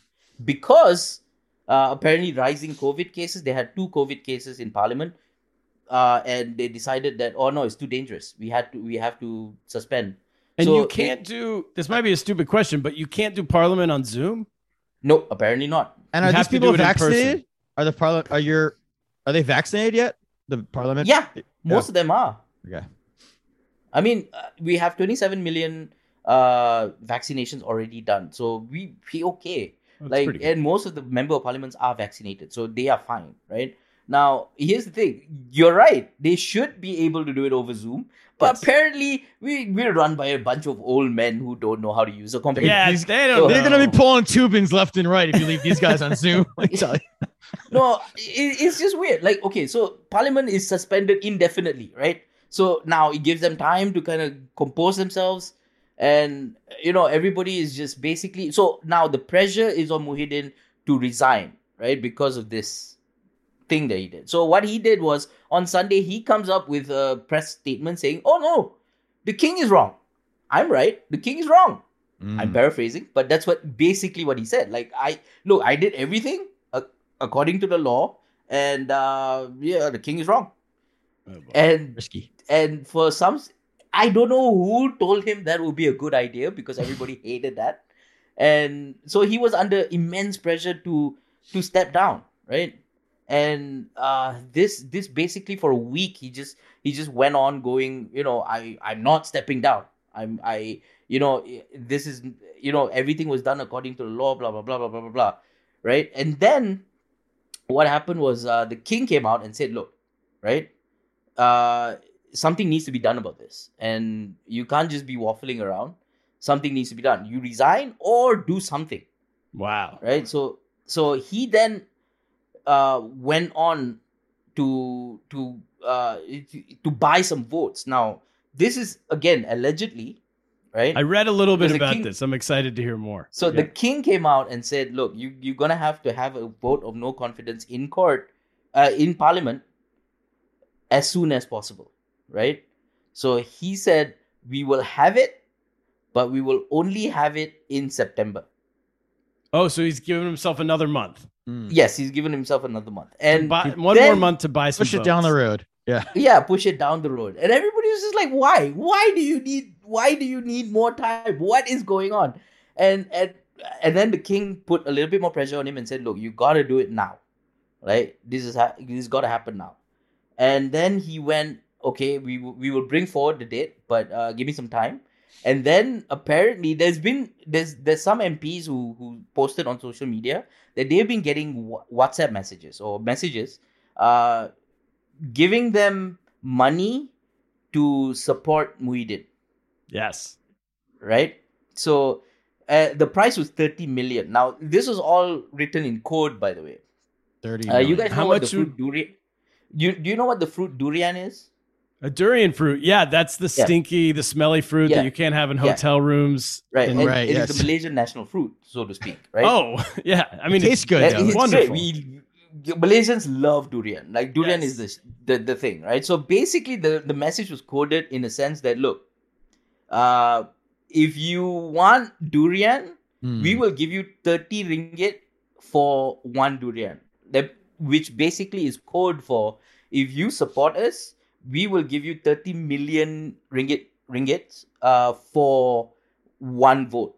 Because uh, apparently rising COVID cases, they had two COVID cases in Parliament, uh, and they decided that, oh no, it's too dangerous. We had to, we have to suspend. And so you can't it, do, this might be a stupid question, but you can't do Parliament on Zoom? No, apparently not. And are these people vaccinated? Are the parliament, are your, Are they vaccinated yet? The parliament? Yeah, most yeah. of them are. Okay. I mean, uh, we have twenty-seven million uh, vaccinations already done. So we we okay. That's like, and most of the member of parliaments are vaccinated. So they are fine, right? Now, here's the thing. You're right. They should be able to do it over Zoom. But yes. apparently, we, we're run by a bunch of old men who don't know how to use a computer. Yeah, these, they don't they're going to be pulling tubins left and right if you leave these guys on Zoom. I tell you. No, it, it's just weird. Like, okay, so Parliament is suspended indefinitely, right? So now it gives them time to kind of compose themselves. And, you know, everybody is just basically... So now the pressure is on Muhyiddin to resign, right? Because of this thing that he did. So what he did was, on Sunday, he comes up with a press statement saying, oh no, the king is wrong. I'm right. The king is wrong. Mm. I'm paraphrasing, but that's what basically what he said. Like, I look, I did everything uh, according to the law, and uh, yeah, the king is wrong. Oh, and risky. And for some, I don't know who told him that would be a good idea because everybody hated that, and so he was under immense pressure to to step down, right? And uh, this this basically for a week he just he just went on going, you know, I I'm not stepping down. I'm I you know this is you know everything was done according to the law, blah blah blah blah blah blah blah, right? And then what happened was uh, the king came out and said, look, right, uh, something needs to be done about this, and you can't just be waffling around. Something needs to be done. You resign or do something. Wow. Right. So so he then uh, went on to to uh to buy some votes. Now, this is again allegedly, right? I read a little bit Because the about king- this. I'm excited to hear more. So Yeah. the king came out and said, "Look, you you're gonna have to have a vote of no confidence in court, uh, in parliament, as soon as possible, right?" So he said, "We will have it, but we will only have it in September." Oh, so he's giving himself another month. Yes, he's given himself another month, and Buy- one then- more month to buy some Push it down the votes. road. Yeah. Yeah, push it down the road, and everybody was just like, "Why? Why do you need? Why do you need more time? What is going on?" And and and then the king put a little bit more pressure on him and said, "Look, you got to do it now, right? This is ha- this got to happen now." And then he went, "Okay, we will- we will bring forward the date, but uh, give me some time." And then apparently there's been there's there's some M Ps who who posted on social media that they've been getting wa- WhatsApp messages or messages, uh, giving them money to support Muhyiddin, Yes. right? So uh, the price was thirty million. Now this was all written in code, by the way. thirty. Uh, you guys How know what the much fruit durian? You do you know what the fruit durian is? A durian fruit. Yeah, that's the Yeah. stinky, the smelly fruit Yeah. that you can't have in Yeah. hotel rooms. Right, in- and Right, it is yes. the Malaysian national fruit, so to speak. Right? Oh, yeah. I mean, It tastes good, That- though. it's Wonderful. great. We Malaysians love durian. Like durian Yes. is the, the the thing, right? So basically, the the message was coded in a sense that look, uh, if you want durian, Hmm. we will give you thirty ringgit for one durian. That which basically is code for if you support us, we will give you thirty million ringgit ringgit uh for one vote.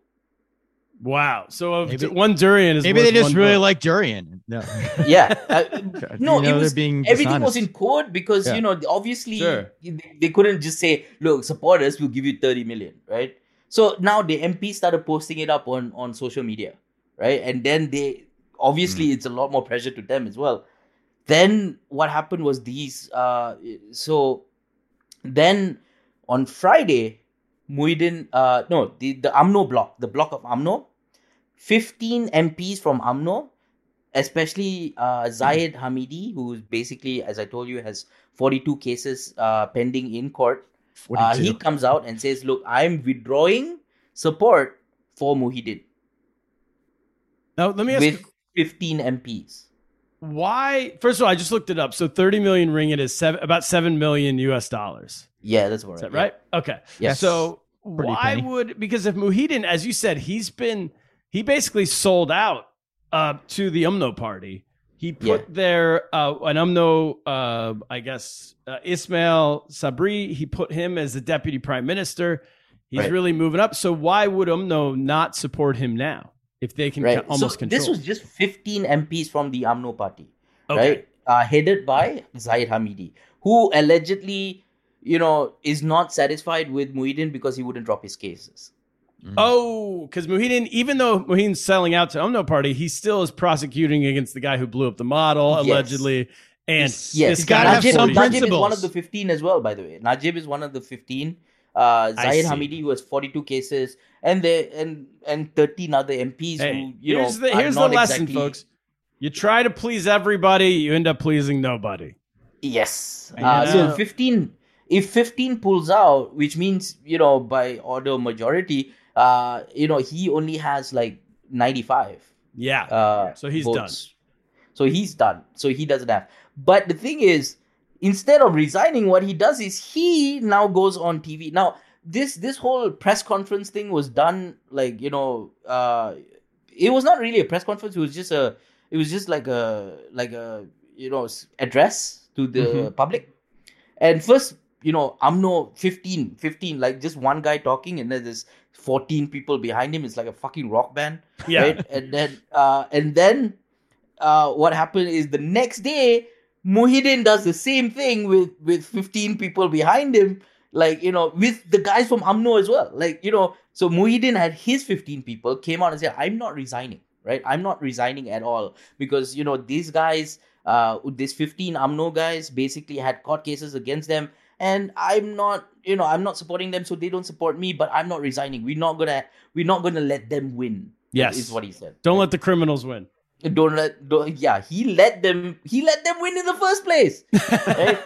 wow. So of Maybe- one durian is Maybe worth they just one really vote. like durian. No. Yeah. Uh, no, You know, it was they're being everything was dishonest. in code because Yeah. you know obviously Sure. they, they couldn't just say, "Look, support us, we'll give you thirty million," right? So now the M P started posting it up on on social media, right? And then they obviously Hmm. it's a lot more pressure to them as well. Then what happened was these. Uh, so then on Friday, Muhyiddin, uh, no, the the UMNO block, the block of UMNO, fifteen M Ps from UMNO, especially uh, Zahid Hamidi, who basically, as I told you, has forty-two cases uh, pending in court. Uh, he forty-two. comes out and says, "Look, I'm withdrawing support for Muhyiddin Now, let me ask with you, fifteen M Ps." why? First of all, I just looked it up. So thirty million ringgit is seven, about seven million U S dollars. Yeah, that's about Is right. that right? Okay. Yes. So Pretty why penny. would, because if Muhyiddin, as you said, he's been, he basically sold out uh, to the UMNO party. He put Yeah. there uh, an UMNO, uh, I guess, uh, Ismail Sabri, he put him as the deputy prime minister. He's Right. really moving up. So why would UMNO not support him now if they can Right. ca- almost so control? this was just fifteen M Ps from the UMNO party, Okay. right? Uh, headed by Zahid Hamidi, who allegedly, you know, is not satisfied with Muhyiddin because he wouldn't drop his cases. Oh, because Muhyiddin, even though Muhyiddin's selling out to UMNO party, he still is prosecuting against the guy who blew up the model, Yes. allegedly. And Yes, this gotta guy have Najib, some Najib is one principles. of the fifteen as well, by the way. Najib is one of the fifteen. Uh, I Zahid see. Hamidi, who has forty-two cases, and they and and thirteen other M Ps Hey, who you here's know the, are here's the not lesson, exactly- folks. You try to please everybody, you end up pleasing nobody. Yes. You Uh, know? so fifteen, if fifteen pulls out, which means, you know, by order of majority, uh, you know, he only has like ninety-five. Yeah. Uh, So he's votes. So he's done. So he doesn't have. But the thing is, instead of resigning, what he does is he now goes on T V. Now, this this whole press conference thing was done like, you know, uh, it was not really a press conference. It was just a, it was just like a, like a, you know, s- address to the Mhm. public. And first, you know, UMNO fifteen, fifteen, like just one guy talking, and then there's fourteen people behind him. It's like a fucking rock band. Yeah. Right? And then, uh, and then, uh, what happened is the next day, Muhyiddin does the same thing with with fifteen people behind him, like, you know, with the guys from UMNO as well. Like, you know, so Muhyiddin had his fifteen people came out and said, "I'm not resigning, right? I'm not resigning at all because, you know, these guys, uh, these fifteen UMNO guys basically had court cases against them, and I'm not, you know, I'm not supporting them, so they don't support me, but I'm not resigning. We're not gonna, we're not gonna let them win." Yes. is what he said. Don't let the criminals win. Don't let, don't, yeah, he let them, he let them win in the first place. Right?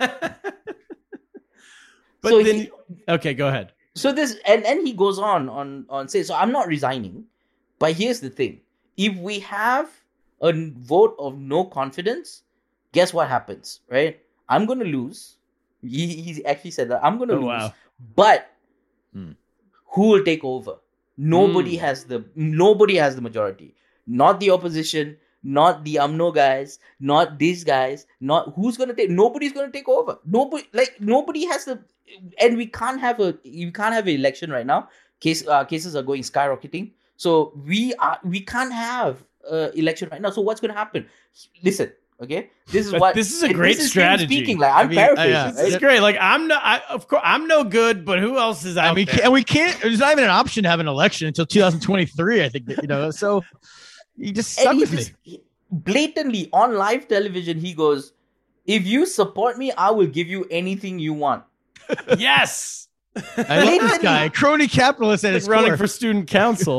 But so then, he, okay, go ahead. So this, and then he goes on, on, on say, so I'm not resigning, but here's the thing. If we have a vote of no confidence, guess what happens, right? I'm going to lose. He, he actually said that. I'm going to Oh, lose. wow. But Hmm. who will take over? Nobody Hmm. has the nobody has the majority. Not the opposition, not the UMNO guys, not these guys, not who's going to take. Nobody's going to take over. Nobody, like nobody has the, and we can't have a you can't have an election right now. Case uh, cases are going skyrocketing. So we are we can't have uh, election right now. So what's going to happen? Listen, okay, this is But what this is a and great this is him strategy. Speaking like I'm I mean, paraphrasing. uh, yeah. right? It's great. Like I'm no, I, of course, I'm no good, but who else is out And we there? can't, and we can't. There's not even an option to have an election until two thousand twenty-three. I think that, you know. So you just stuck And he with me. just he- blatantly on live television, he goes, "If you support me, I will give you anything you want." Yes. I love this guy, crony capitalist at Like his running core. for student council.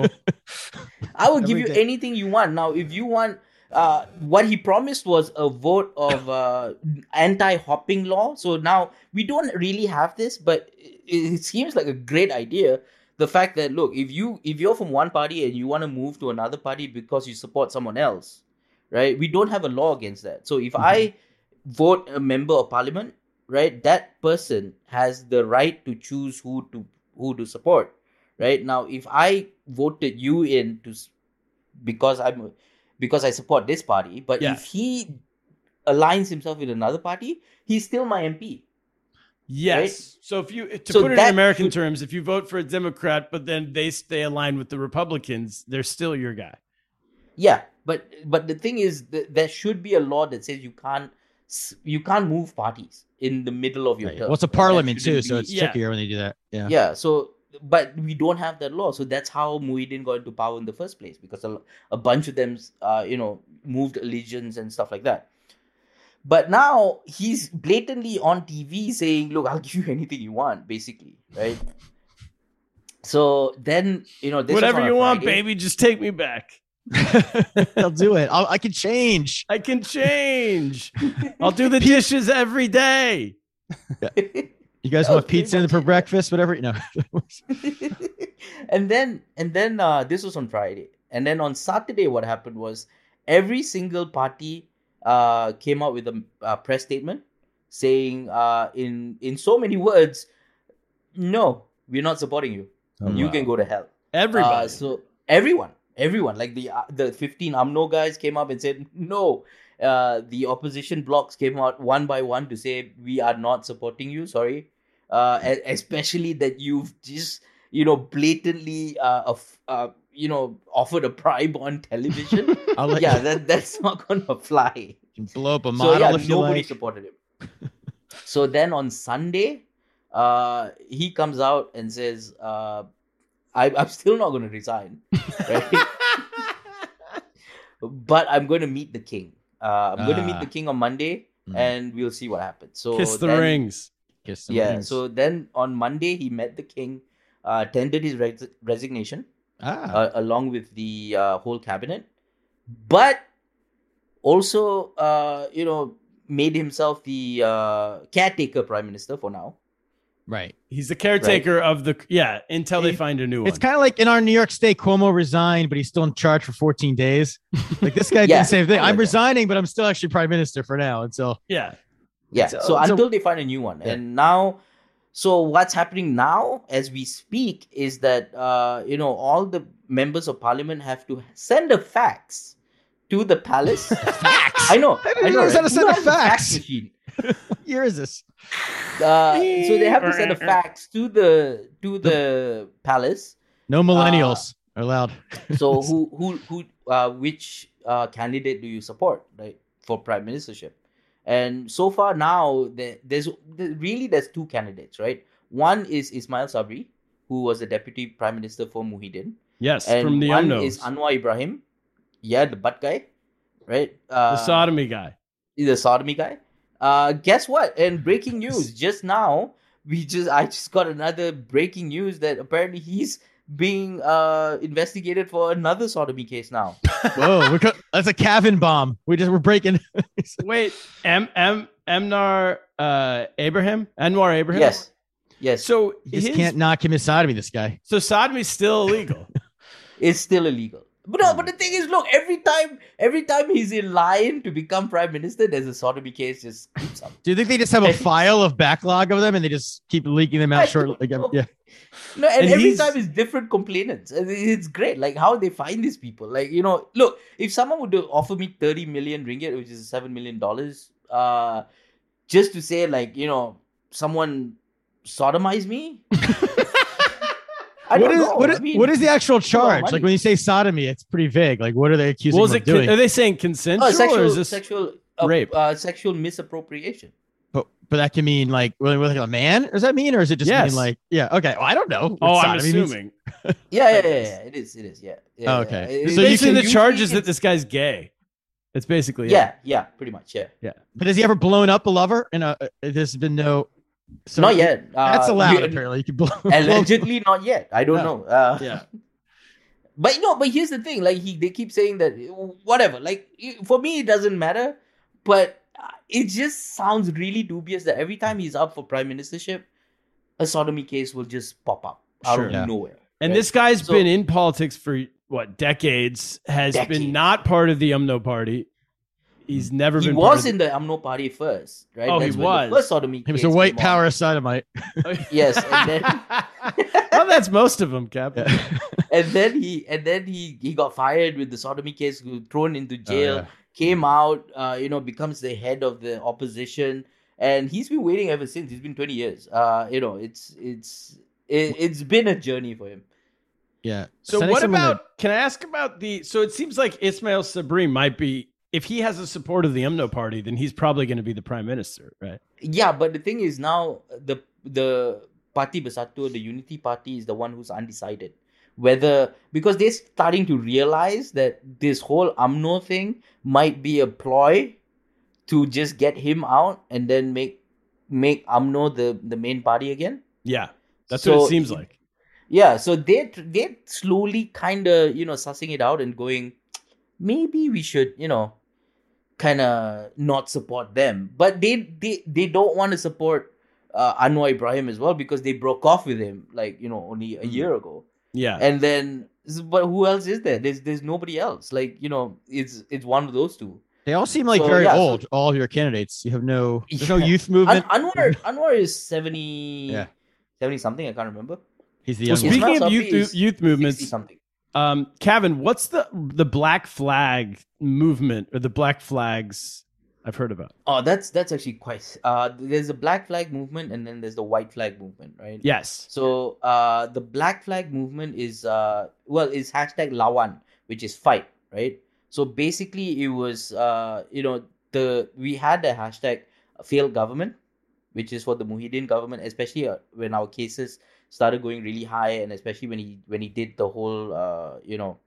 I will give Every you day. anything you want. Now, if you want, uh, what he promised was a vote of uh, anti-hopping law. So now we don't really have this, but it, it seems like a great idea. The fact that look, if you if you're from one party and you want to move to another party because you support someone else, right? We don't have a law against that. So if Mm-hmm. I vote a member of parliament, right, that person has the right to choose who to who to support. Right now, if I voted you in to s- because I'm because I support this party, but Yeah. if he aligns himself with another party, he's still my M P. Yes. Right? So if you to So put it in that American should- terms, if you vote for a Democrat, but then they stay aligned with the Republicans, they're still your guy. Yeah, but but the thing is, th- there should be a law that says you can't s- you can't move parties in the middle of your term. Well, it's a Right? That parliament too, shouldn't so be- it's Yeah. trickier when they do that. Yeah. yeah. So, but we don't have that law, so that's how Muhyiddin got into power in the first place because a, a bunch of them, uh, you know, moved allegiance and stuff like that. But now he's blatantly on T V saying, "Look, I'll give you anything you want," basically, right? So then, you know, this was Whatever on a you want, Friday. baby, just take me back. I'll do it. I'll, I can change. I can change. I'll do the dishes every day. You guys That want was pretty pizza much for it. breakfast? Whatever. You know. and then and then uh, this was on Friday, and then on Saturday, what happened was every single party uh, came out with a, a press statement saying, uh, in in so many words, "No, we're not supporting you. Oh, you wow. can go to hell." Everybody. Uh, so everyone, everyone, like the uh, the fifteen UMNO guys came up and said no. Uh, the opposition blocks came out one by one to say we are not supporting you. Sorry, uh, e- especially that you've just you know blatantly uh, of, uh you know offered a bribe on television. I'll let yeah, you that that's not gonna fly. blow up a So model yeah, if you nobody like. supported him. So then on Sunday, uh, he comes out and says, uh, I, "I'm still not going to resign, right? But I'm going to meet the king. Uh, I'm going to meet Ah. the king on Monday, Mm. and we'll see what happens." So Kiss the then- rings. Kiss the Yeah. rings. So then on Monday, he met the king, uh, tendered his res- resignation ah, uh, along with the uh, whole cabinet, but also, uh, you know, made himself the uh, caretaker prime minister for now. right. He's the caretaker of the yeah until they He- find a new one. It's kind of like in our New York State, Cuomo resigned, but he's still in charge for fourteen days. Like this guy did Yeah, the same thing. I like I'm that. resigning, but I'm still actually prime minister for now until. yeah. Yeah. So- So, so- until they find a new one, Yeah. and now, so what's happening now as we speak is that uh, you know all the members of parliament have to send a fax to the palace. Fax. I know. I didn't I know. realize how to right? send Who a has fax. machine? Year is this? Uh, so they have to send a fax to the to the palace. No millennials are allowed. So who who who uh, which uh, candidate do you support, right, for prime ministership? And so far now there, there's there, really there's two candidates, right? One is Ismail Sabri, who was the deputy prime minister for Muhyiddin, Yes, and from the one unknowns. is Anwar Ibrahim, yeah, the butt guy, right? Uh, the sodomy guy. the sodomy guy. Uh, guess what? And breaking news just now, we just I just got another breaking news that apparently he's being uh, investigated for another sodomy case now. Whoa, we're co- that's a Kevin bomb. We just we're breaking. Wait, M M Emnar uh, Abraham, Anwar Abraham. Yes, yes. So You just his- can't knock him as sodomy. This guy. So sodomy's still illegal. It's still illegal. But no, but the thing is, look, every time, every time he's in line to become prime minister, there's a sodomy case just creeps up. Do you think they just have a file of backlog of them and they just keep leaking them I out short? don't Like, know. yeah. No, and, And every he's- time it's different complainants. And It's great. Like how they find these people. Like, you know, look, if someone would offer me thirty million ringgit, which is seven million dollars, uh, just to say, like, you know, someone sodomized me. I What don't is know. what I is, mean, what is the actual lot of charge? money. Like when you say sodomy, it's pretty vague. Like what are they accusing Was him it? of doing? Are they saying consensual oh, sexual, or is this sexual uh, rape? Uh, sexual misappropriation. But but that can mean like really like a man. Does that mean, or is it just Yes. mean like yeah? Okay, well, I don't know. Oh, what I'm sodomy means. assuming. Yeah, yeah, yeah, yeah. It is. It is. Yeah. yeah Oh, okay. yeah. It- So you Basically, can- the usually charge is that it's- this guy's gay. It's basically it. Yeah, yeah, pretty much. Yeah. But has he ever blown up a lover? And uh, there's been no. So Not yet. Uh, That's allowed. you- Apparently, you can blow. Allegedly, not yet. I don't No. know. Uh, Yeah. But no, but here's the thing. Like he, they keep saying that whatever. Like for me, it doesn't matter. But uh, it just sounds really dubious that every time he's up for prime ministership, a sodomy case will just pop up out Sure. of Yeah. nowhere. And right? this guy's So- been in politics for what decades? Has Decades. been not part of the UMNO party. He's never He been. part was of in the UMNO party first, right? Oh, he That's when was. The first sodomy He was case a white came power on. sodomite. the- Yes, and then well, that's most of them, Cap. Yeah. and then he and then he he got fired with the sodomy case, thrown into jail. yeah. Came out, uh, you know, becomes the head of the opposition, and he's been waiting ever since. It's been twenty years. Uh, you know, it's it's it, it's been a journey for him. Yeah. So Sending what someone about? Can I ask about the? So it seems like Ismail Sabri might be. If he has the support of the UMNO party, then he's probably going to be the prime minister, right? Yeah, but the thing is now the the Parti Bersatu, the Unity Party, is the one who's undecided whether, because they're starting to realize that this whole UMNO thing might be a ploy to just get him out and then make make UMNO the the main party again. Yeah, that's So what it seems he- like. Yeah, so they they're slowly kind of, you know, sussing it out and going, maybe we should, you know, kind of not support them. But they they, they don't want to support uh, Anwar Ibrahim as well because they broke off with him like, you know, only a year ago. Yeah, And then, but who else is there? There's there's nobody else. Like, you know, it's it's one of those two. They all seem like So, very yeah, so- old. all of your candidates. You have no. There's no Yeah. youth An- movement. Anwar Anwar is seventy, Yeah. seventy something. I can't remember. He's the well, youngest. speaking Ismail of Sabri youth is youth movements, sixty something. um, Kevin, what's the the Black Flag movement or the Black Flags? I've heard about. Oh, that's that's actually quite. Uh, there's a Black Flag movement and then there's the White Flag movement, right? Yes. So uh, the Black Flag movement is uh, well, is hashtag Lawan, which is fight, right? So basically, it was uh, you know, the we had a hashtag failed government, which is for the Muhyiddin government, especially uh, when our cases started going really high, and especially when he when he did the whole uh, you know,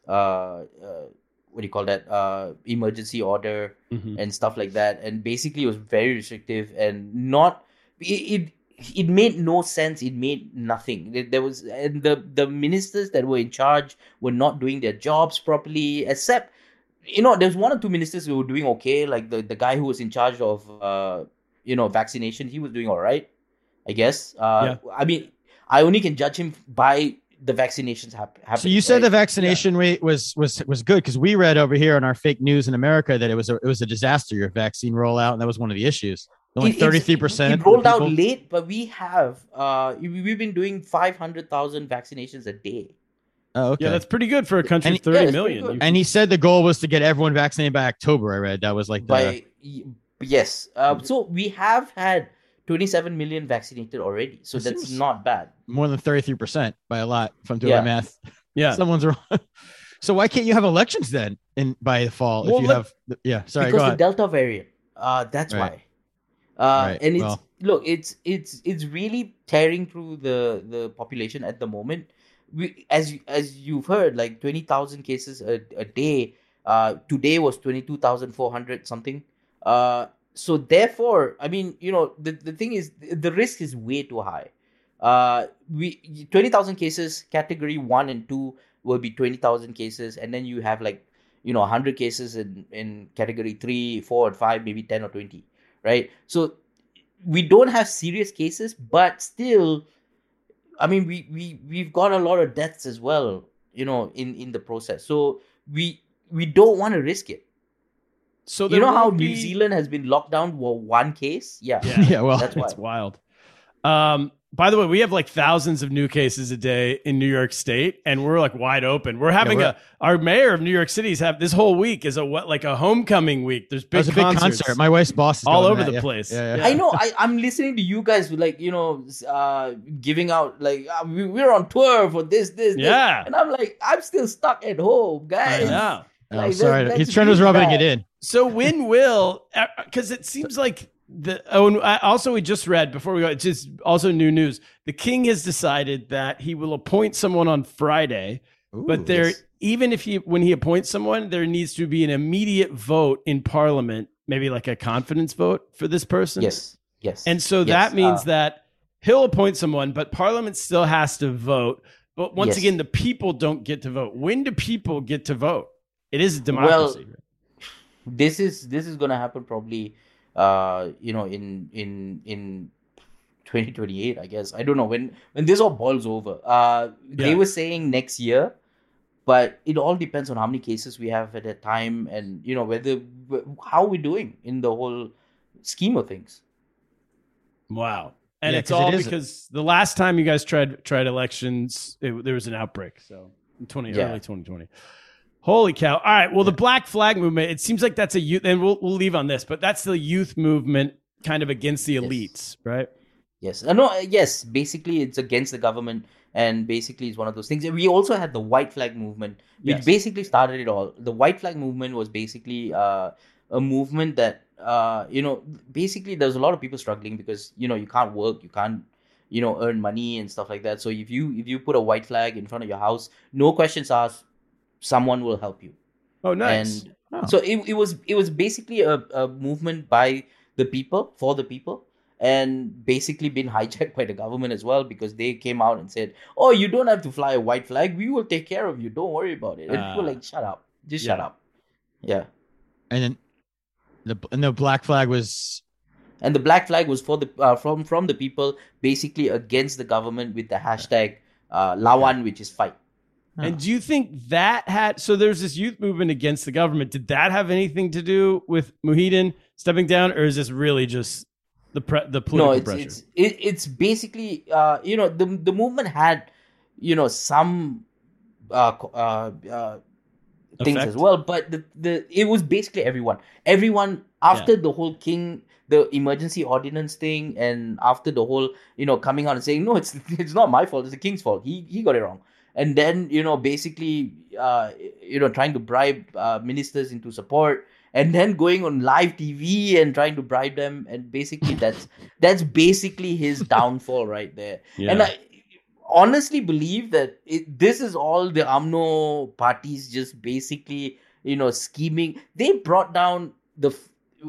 uh, uh, what do you call that, uh, emergency order Mhm. and stuff like that, and basically it was very restrictive and not it, it it made no sense. It made nothing. There- there was, and the the ministers that were in charge were not doing their jobs properly, except, you know, there's one or two ministers who were doing okay, like the the guy who was in charge of uh you know, vaccination. He was doing all right, I guess. uh I mean, I only can judge him by the vaccinations hap- happening. So you said right? the vaccination rate was was was good because we read over here on our fake news in America that it was a, it was a disaster, your vaccine rollout, and that was one of the issues. Only It- it's- thirty-three percent. It rolled out late, but we have uh we- we've been doing five hundred thousand vaccinations a day. Oh, okay. Yeah, that's pretty good for a country And- of thirty yeah, it's pretty million. good. and he said the goal was to get everyone vaccinated by October. I read that was like the, By y- yes, uh, so we have had twenty-seven million vaccinated already, so That that's seems- not bad. more than thirty-three percent by a lot. If I'm doing Yeah. my math, Yeah. someone's wrong. So why can't you have elections then in by the fall Well, if you but- have? Yeah, sorry. because go the ahead. Delta variant. Uh, that's Right. why. Uh, Right, and it's well. look, it's it's it's really tearing through the the population at the moment. We, as you- as you've heard, like twenty thousand cases a, a day. Uh, today was twenty two thousand four hundred something. Uh, so therefore, I mean, you know, the the thing is, the risk is way too high. uh, we twenty thousand cases, category one and two will be twenty thousand cases. And then you have like, you know, one hundred cases in, in category three, four, and five, maybe ten or twenty, right? So we don't have serious cases, but still, I mean, we, we, we've got a lot of deaths as well, you know, in, in the process. So we we don't want to risk it. So you know how be... New Zealand has been locked down for one case? Yeah. Yeah, yeah well, that's why. It's wild. Um, by the way, we have like thousands of new cases a day in New York State, and we're like wide open. We're having yeah, we're... a our mayor of New York City's have this whole week is a what like a homecoming week. There's big, There's a big concerts concert. My wife's boss is all going over to the that, place. Yeah. Yeah, yeah. I know. I, I'm listening to you guys like, you know, uh, giving out like uh, we, we're on tour for this, this, yeah. this. And I'm like, I'm still stuck at home, guys. I know. Oh, Like, sorry. that's- He's that's trying to really rubbing bad. it in. So when will, because it seems like the, oh, and I, also we just read before we go, it's just also new news. The king has decided that he will appoint someone on Friday, Ooh, but there, yes. even if he, when he appoints someone, there needs to be an immediate vote in parliament, maybe like a confidence vote for this person. Yes. Yes. And so yes. that means uh, that he'll appoint someone, but parliament still has to vote. But once Yes. again, the people don't get to vote. When do people get to vote? It is a democracy. Well, this is this is gonna happen probably, uh, you know, in in in twenty twenty-eight, I guess. I don't know when when this all boils over. Uh, they Yeah. were saying next year, but it all depends on how many cases we have at that time, and you know whether how we're doing in the whole scheme of things. Wow. And Yeah, it's 'cause it all is- because the last time you guys tried tried elections, it, there was an outbreak. So in twenty Yeah. early twenty twenty. Holy cow! All right. Well, the Black Flag movement. It seems like that's a youth, and we'll we'll leave on this, but that's the youth movement, kind of against the Yes. elites, right? Yes. Uh, no. uh, Yes. Basically, it's against the government, and basically, it's one of those things. We also had the White Flag movement, which Yes. basically started it all. The White Flag movement was basically uh, a movement that uh, you know, basically, there's a lot of people struggling because you know you can't work, you can't, you know, earn money and stuff like that. So if you if you put a white flag in front of your house, no questions asked, someone will help you. Oh, nice. And Oh. so it, it was it was basically a, a movement by the people for the people, and basically been hijacked by the government as well, because they came out and said, "Oh, you don't have to fly a white flag. We will take care of you. Don't worry about it." And Ah. people were like, "Shut up, just shut Yeah. up." Yeah. And then the and the black flag was And the black flag was for the uh, from from the people, basically against the government, with the hashtag uh, Lawan, which is fight. And do you think that had so there's this youth movement against the government? Did that have anything to do with Muhyiddin stepping down, or is this really just the pre- the political No, it's pressure? it's it, it's basically uh, you know the the movement had you know some uh, co- uh, uh, things Effect? as well, but the, the it was basically everyone. Everyone after the whole king, the emergency ordinance thing, and after the whole you know coming out and saying, no, it's it's not my fault, it's the king's fault. He he got it wrong. And then you know basically uh, you know trying to bribe uh, ministers into support, and then going on live T V and trying to bribe them, and basically that's that's basically his downfall right there. Yeah. And I honestly believe that it, this is all the U M N O parties just basically you know scheming. They brought down the f-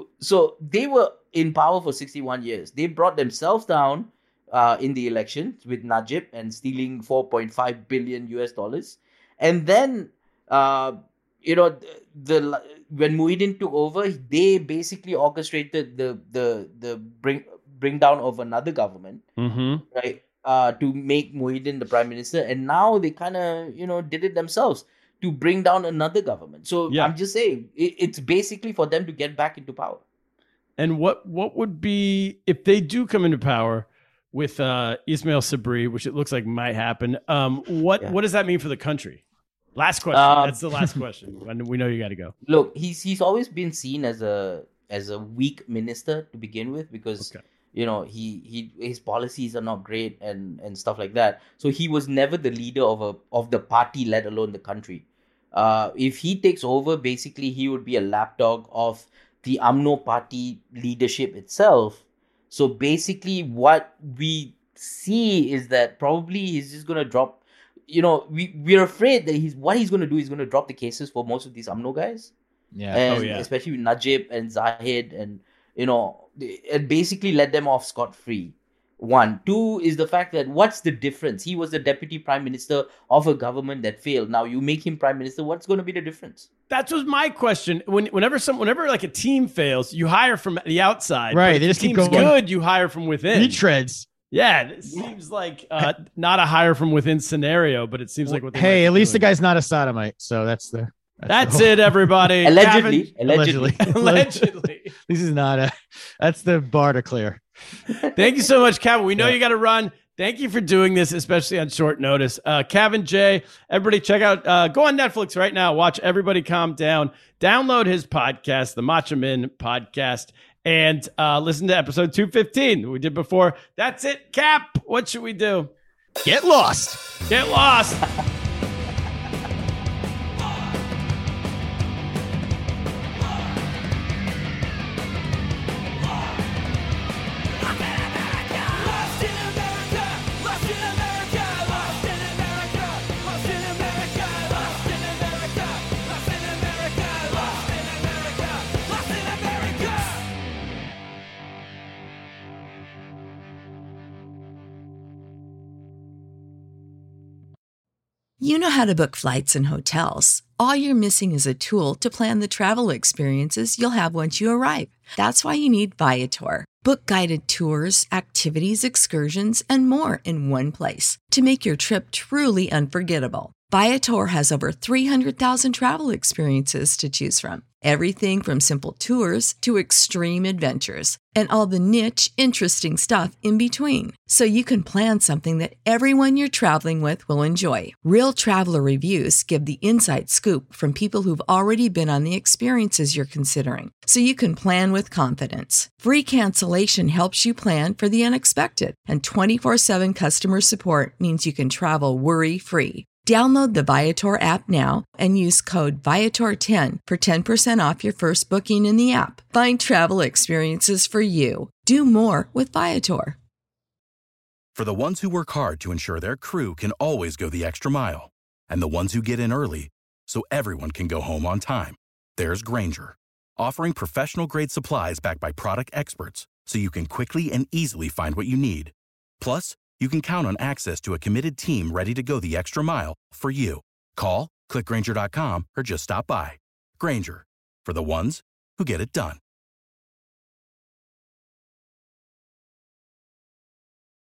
so they were in power for sixty-one years. They brought themselves down uh, in the election with Najib and stealing four point five billion U S dollars, and then uh, you know the, the when Muhyiddin took over, they basically orchestrated the the the bring bring down of another government, mm-hmm. right? Uh, to make Muhyiddin the prime minister, and now they kind of you know did it themselves to bring down another government. So Yeah. I'm just saying it, it's basically for them to get back into power. And what what would be if they do come into power with uh, Ismail Sabri, which it looks like might happen? Um, what Yeah. what does that mean for the country? Last question. Um, That's the last question. And we know you got to go. Look, he's he's always been seen as a as a weak minister to begin with, because Okay. you know he, he his policies are not great and and stuff like that. So he was never the leader of a of the party, let alone the country. Uh, if he takes over, basically he would be a lapdog of the U M N O party leadership itself. So basically, what we see is that probably he's just gonna drop. You know, we we're afraid that he's what he's gonna do is gonna drop the cases for most of these U M N O guys. yeah. And Oh, yeah. especially with Najib and Zahid, and you know, and basically let them off scot free. One. Two is the fact that what's the difference? He was the deputy prime minister of a government that failed. Now you make him prime minister. What's going to be the difference? That was my question. When, whenever some, whenever like a team fails, you hire from the outside. Right. They just keep going. Good. You hire from within. Retreads. Yeah. It seems like uh, not a hire from within scenario, but it seems like what they Hey, at least doing. the guy's not a sodomite. So that's the. That's, that's the it, everybody. Allegedly. Gavin, allegedly. Allegedly. Allegedly. This is not a. That's the bar to clear. Thank you so much, Kevin. We know yeah. you got to run. Thank you for doing this, especially on short notice. Uh, Kevin J, everybody check out, uh, go on Netflix right now. Watch Everybody Calm Down. Download his podcast, the Macho Man podcast, and uh, listen to episode two fifteen we did before. That's it, Cap. What should we do? Get lost. Get lost. You know how to book flights and hotels. All you're missing is a tool to plan the travel experiences you'll have once you arrive. That's why you need Viator. Book guided tours, activities, excursions, and more in one place to make your trip truly unforgettable. Viator has over three hundred thousand travel experiences to choose from. Everything from simple tours to extreme adventures and all the niche, interesting stuff in between. So you can plan something that everyone you're traveling with will enjoy. Real traveler reviews give the inside scoop from people who've already been on the experiences you're considering. So you can plan with confidence. Free cancellation helps you plan for the unexpected. And twenty-four seven customer support means you can travel worry-free. Download the Viator app now and use code Viator ten for ten percent off your first booking in the app. Find travel experiences for you. Do more with Viator. For the ones who work hard to ensure their crew can always go the extra mile, and the ones who get in early so everyone can go home on time, there's Grainger, offering professional-grade supplies backed by product experts so you can quickly and easily find what you need. Plus, you can count on access to a committed team ready to go the extra mile for you. Call, click Grainger dot com, or just stop by. Grainger, for the ones who get it done.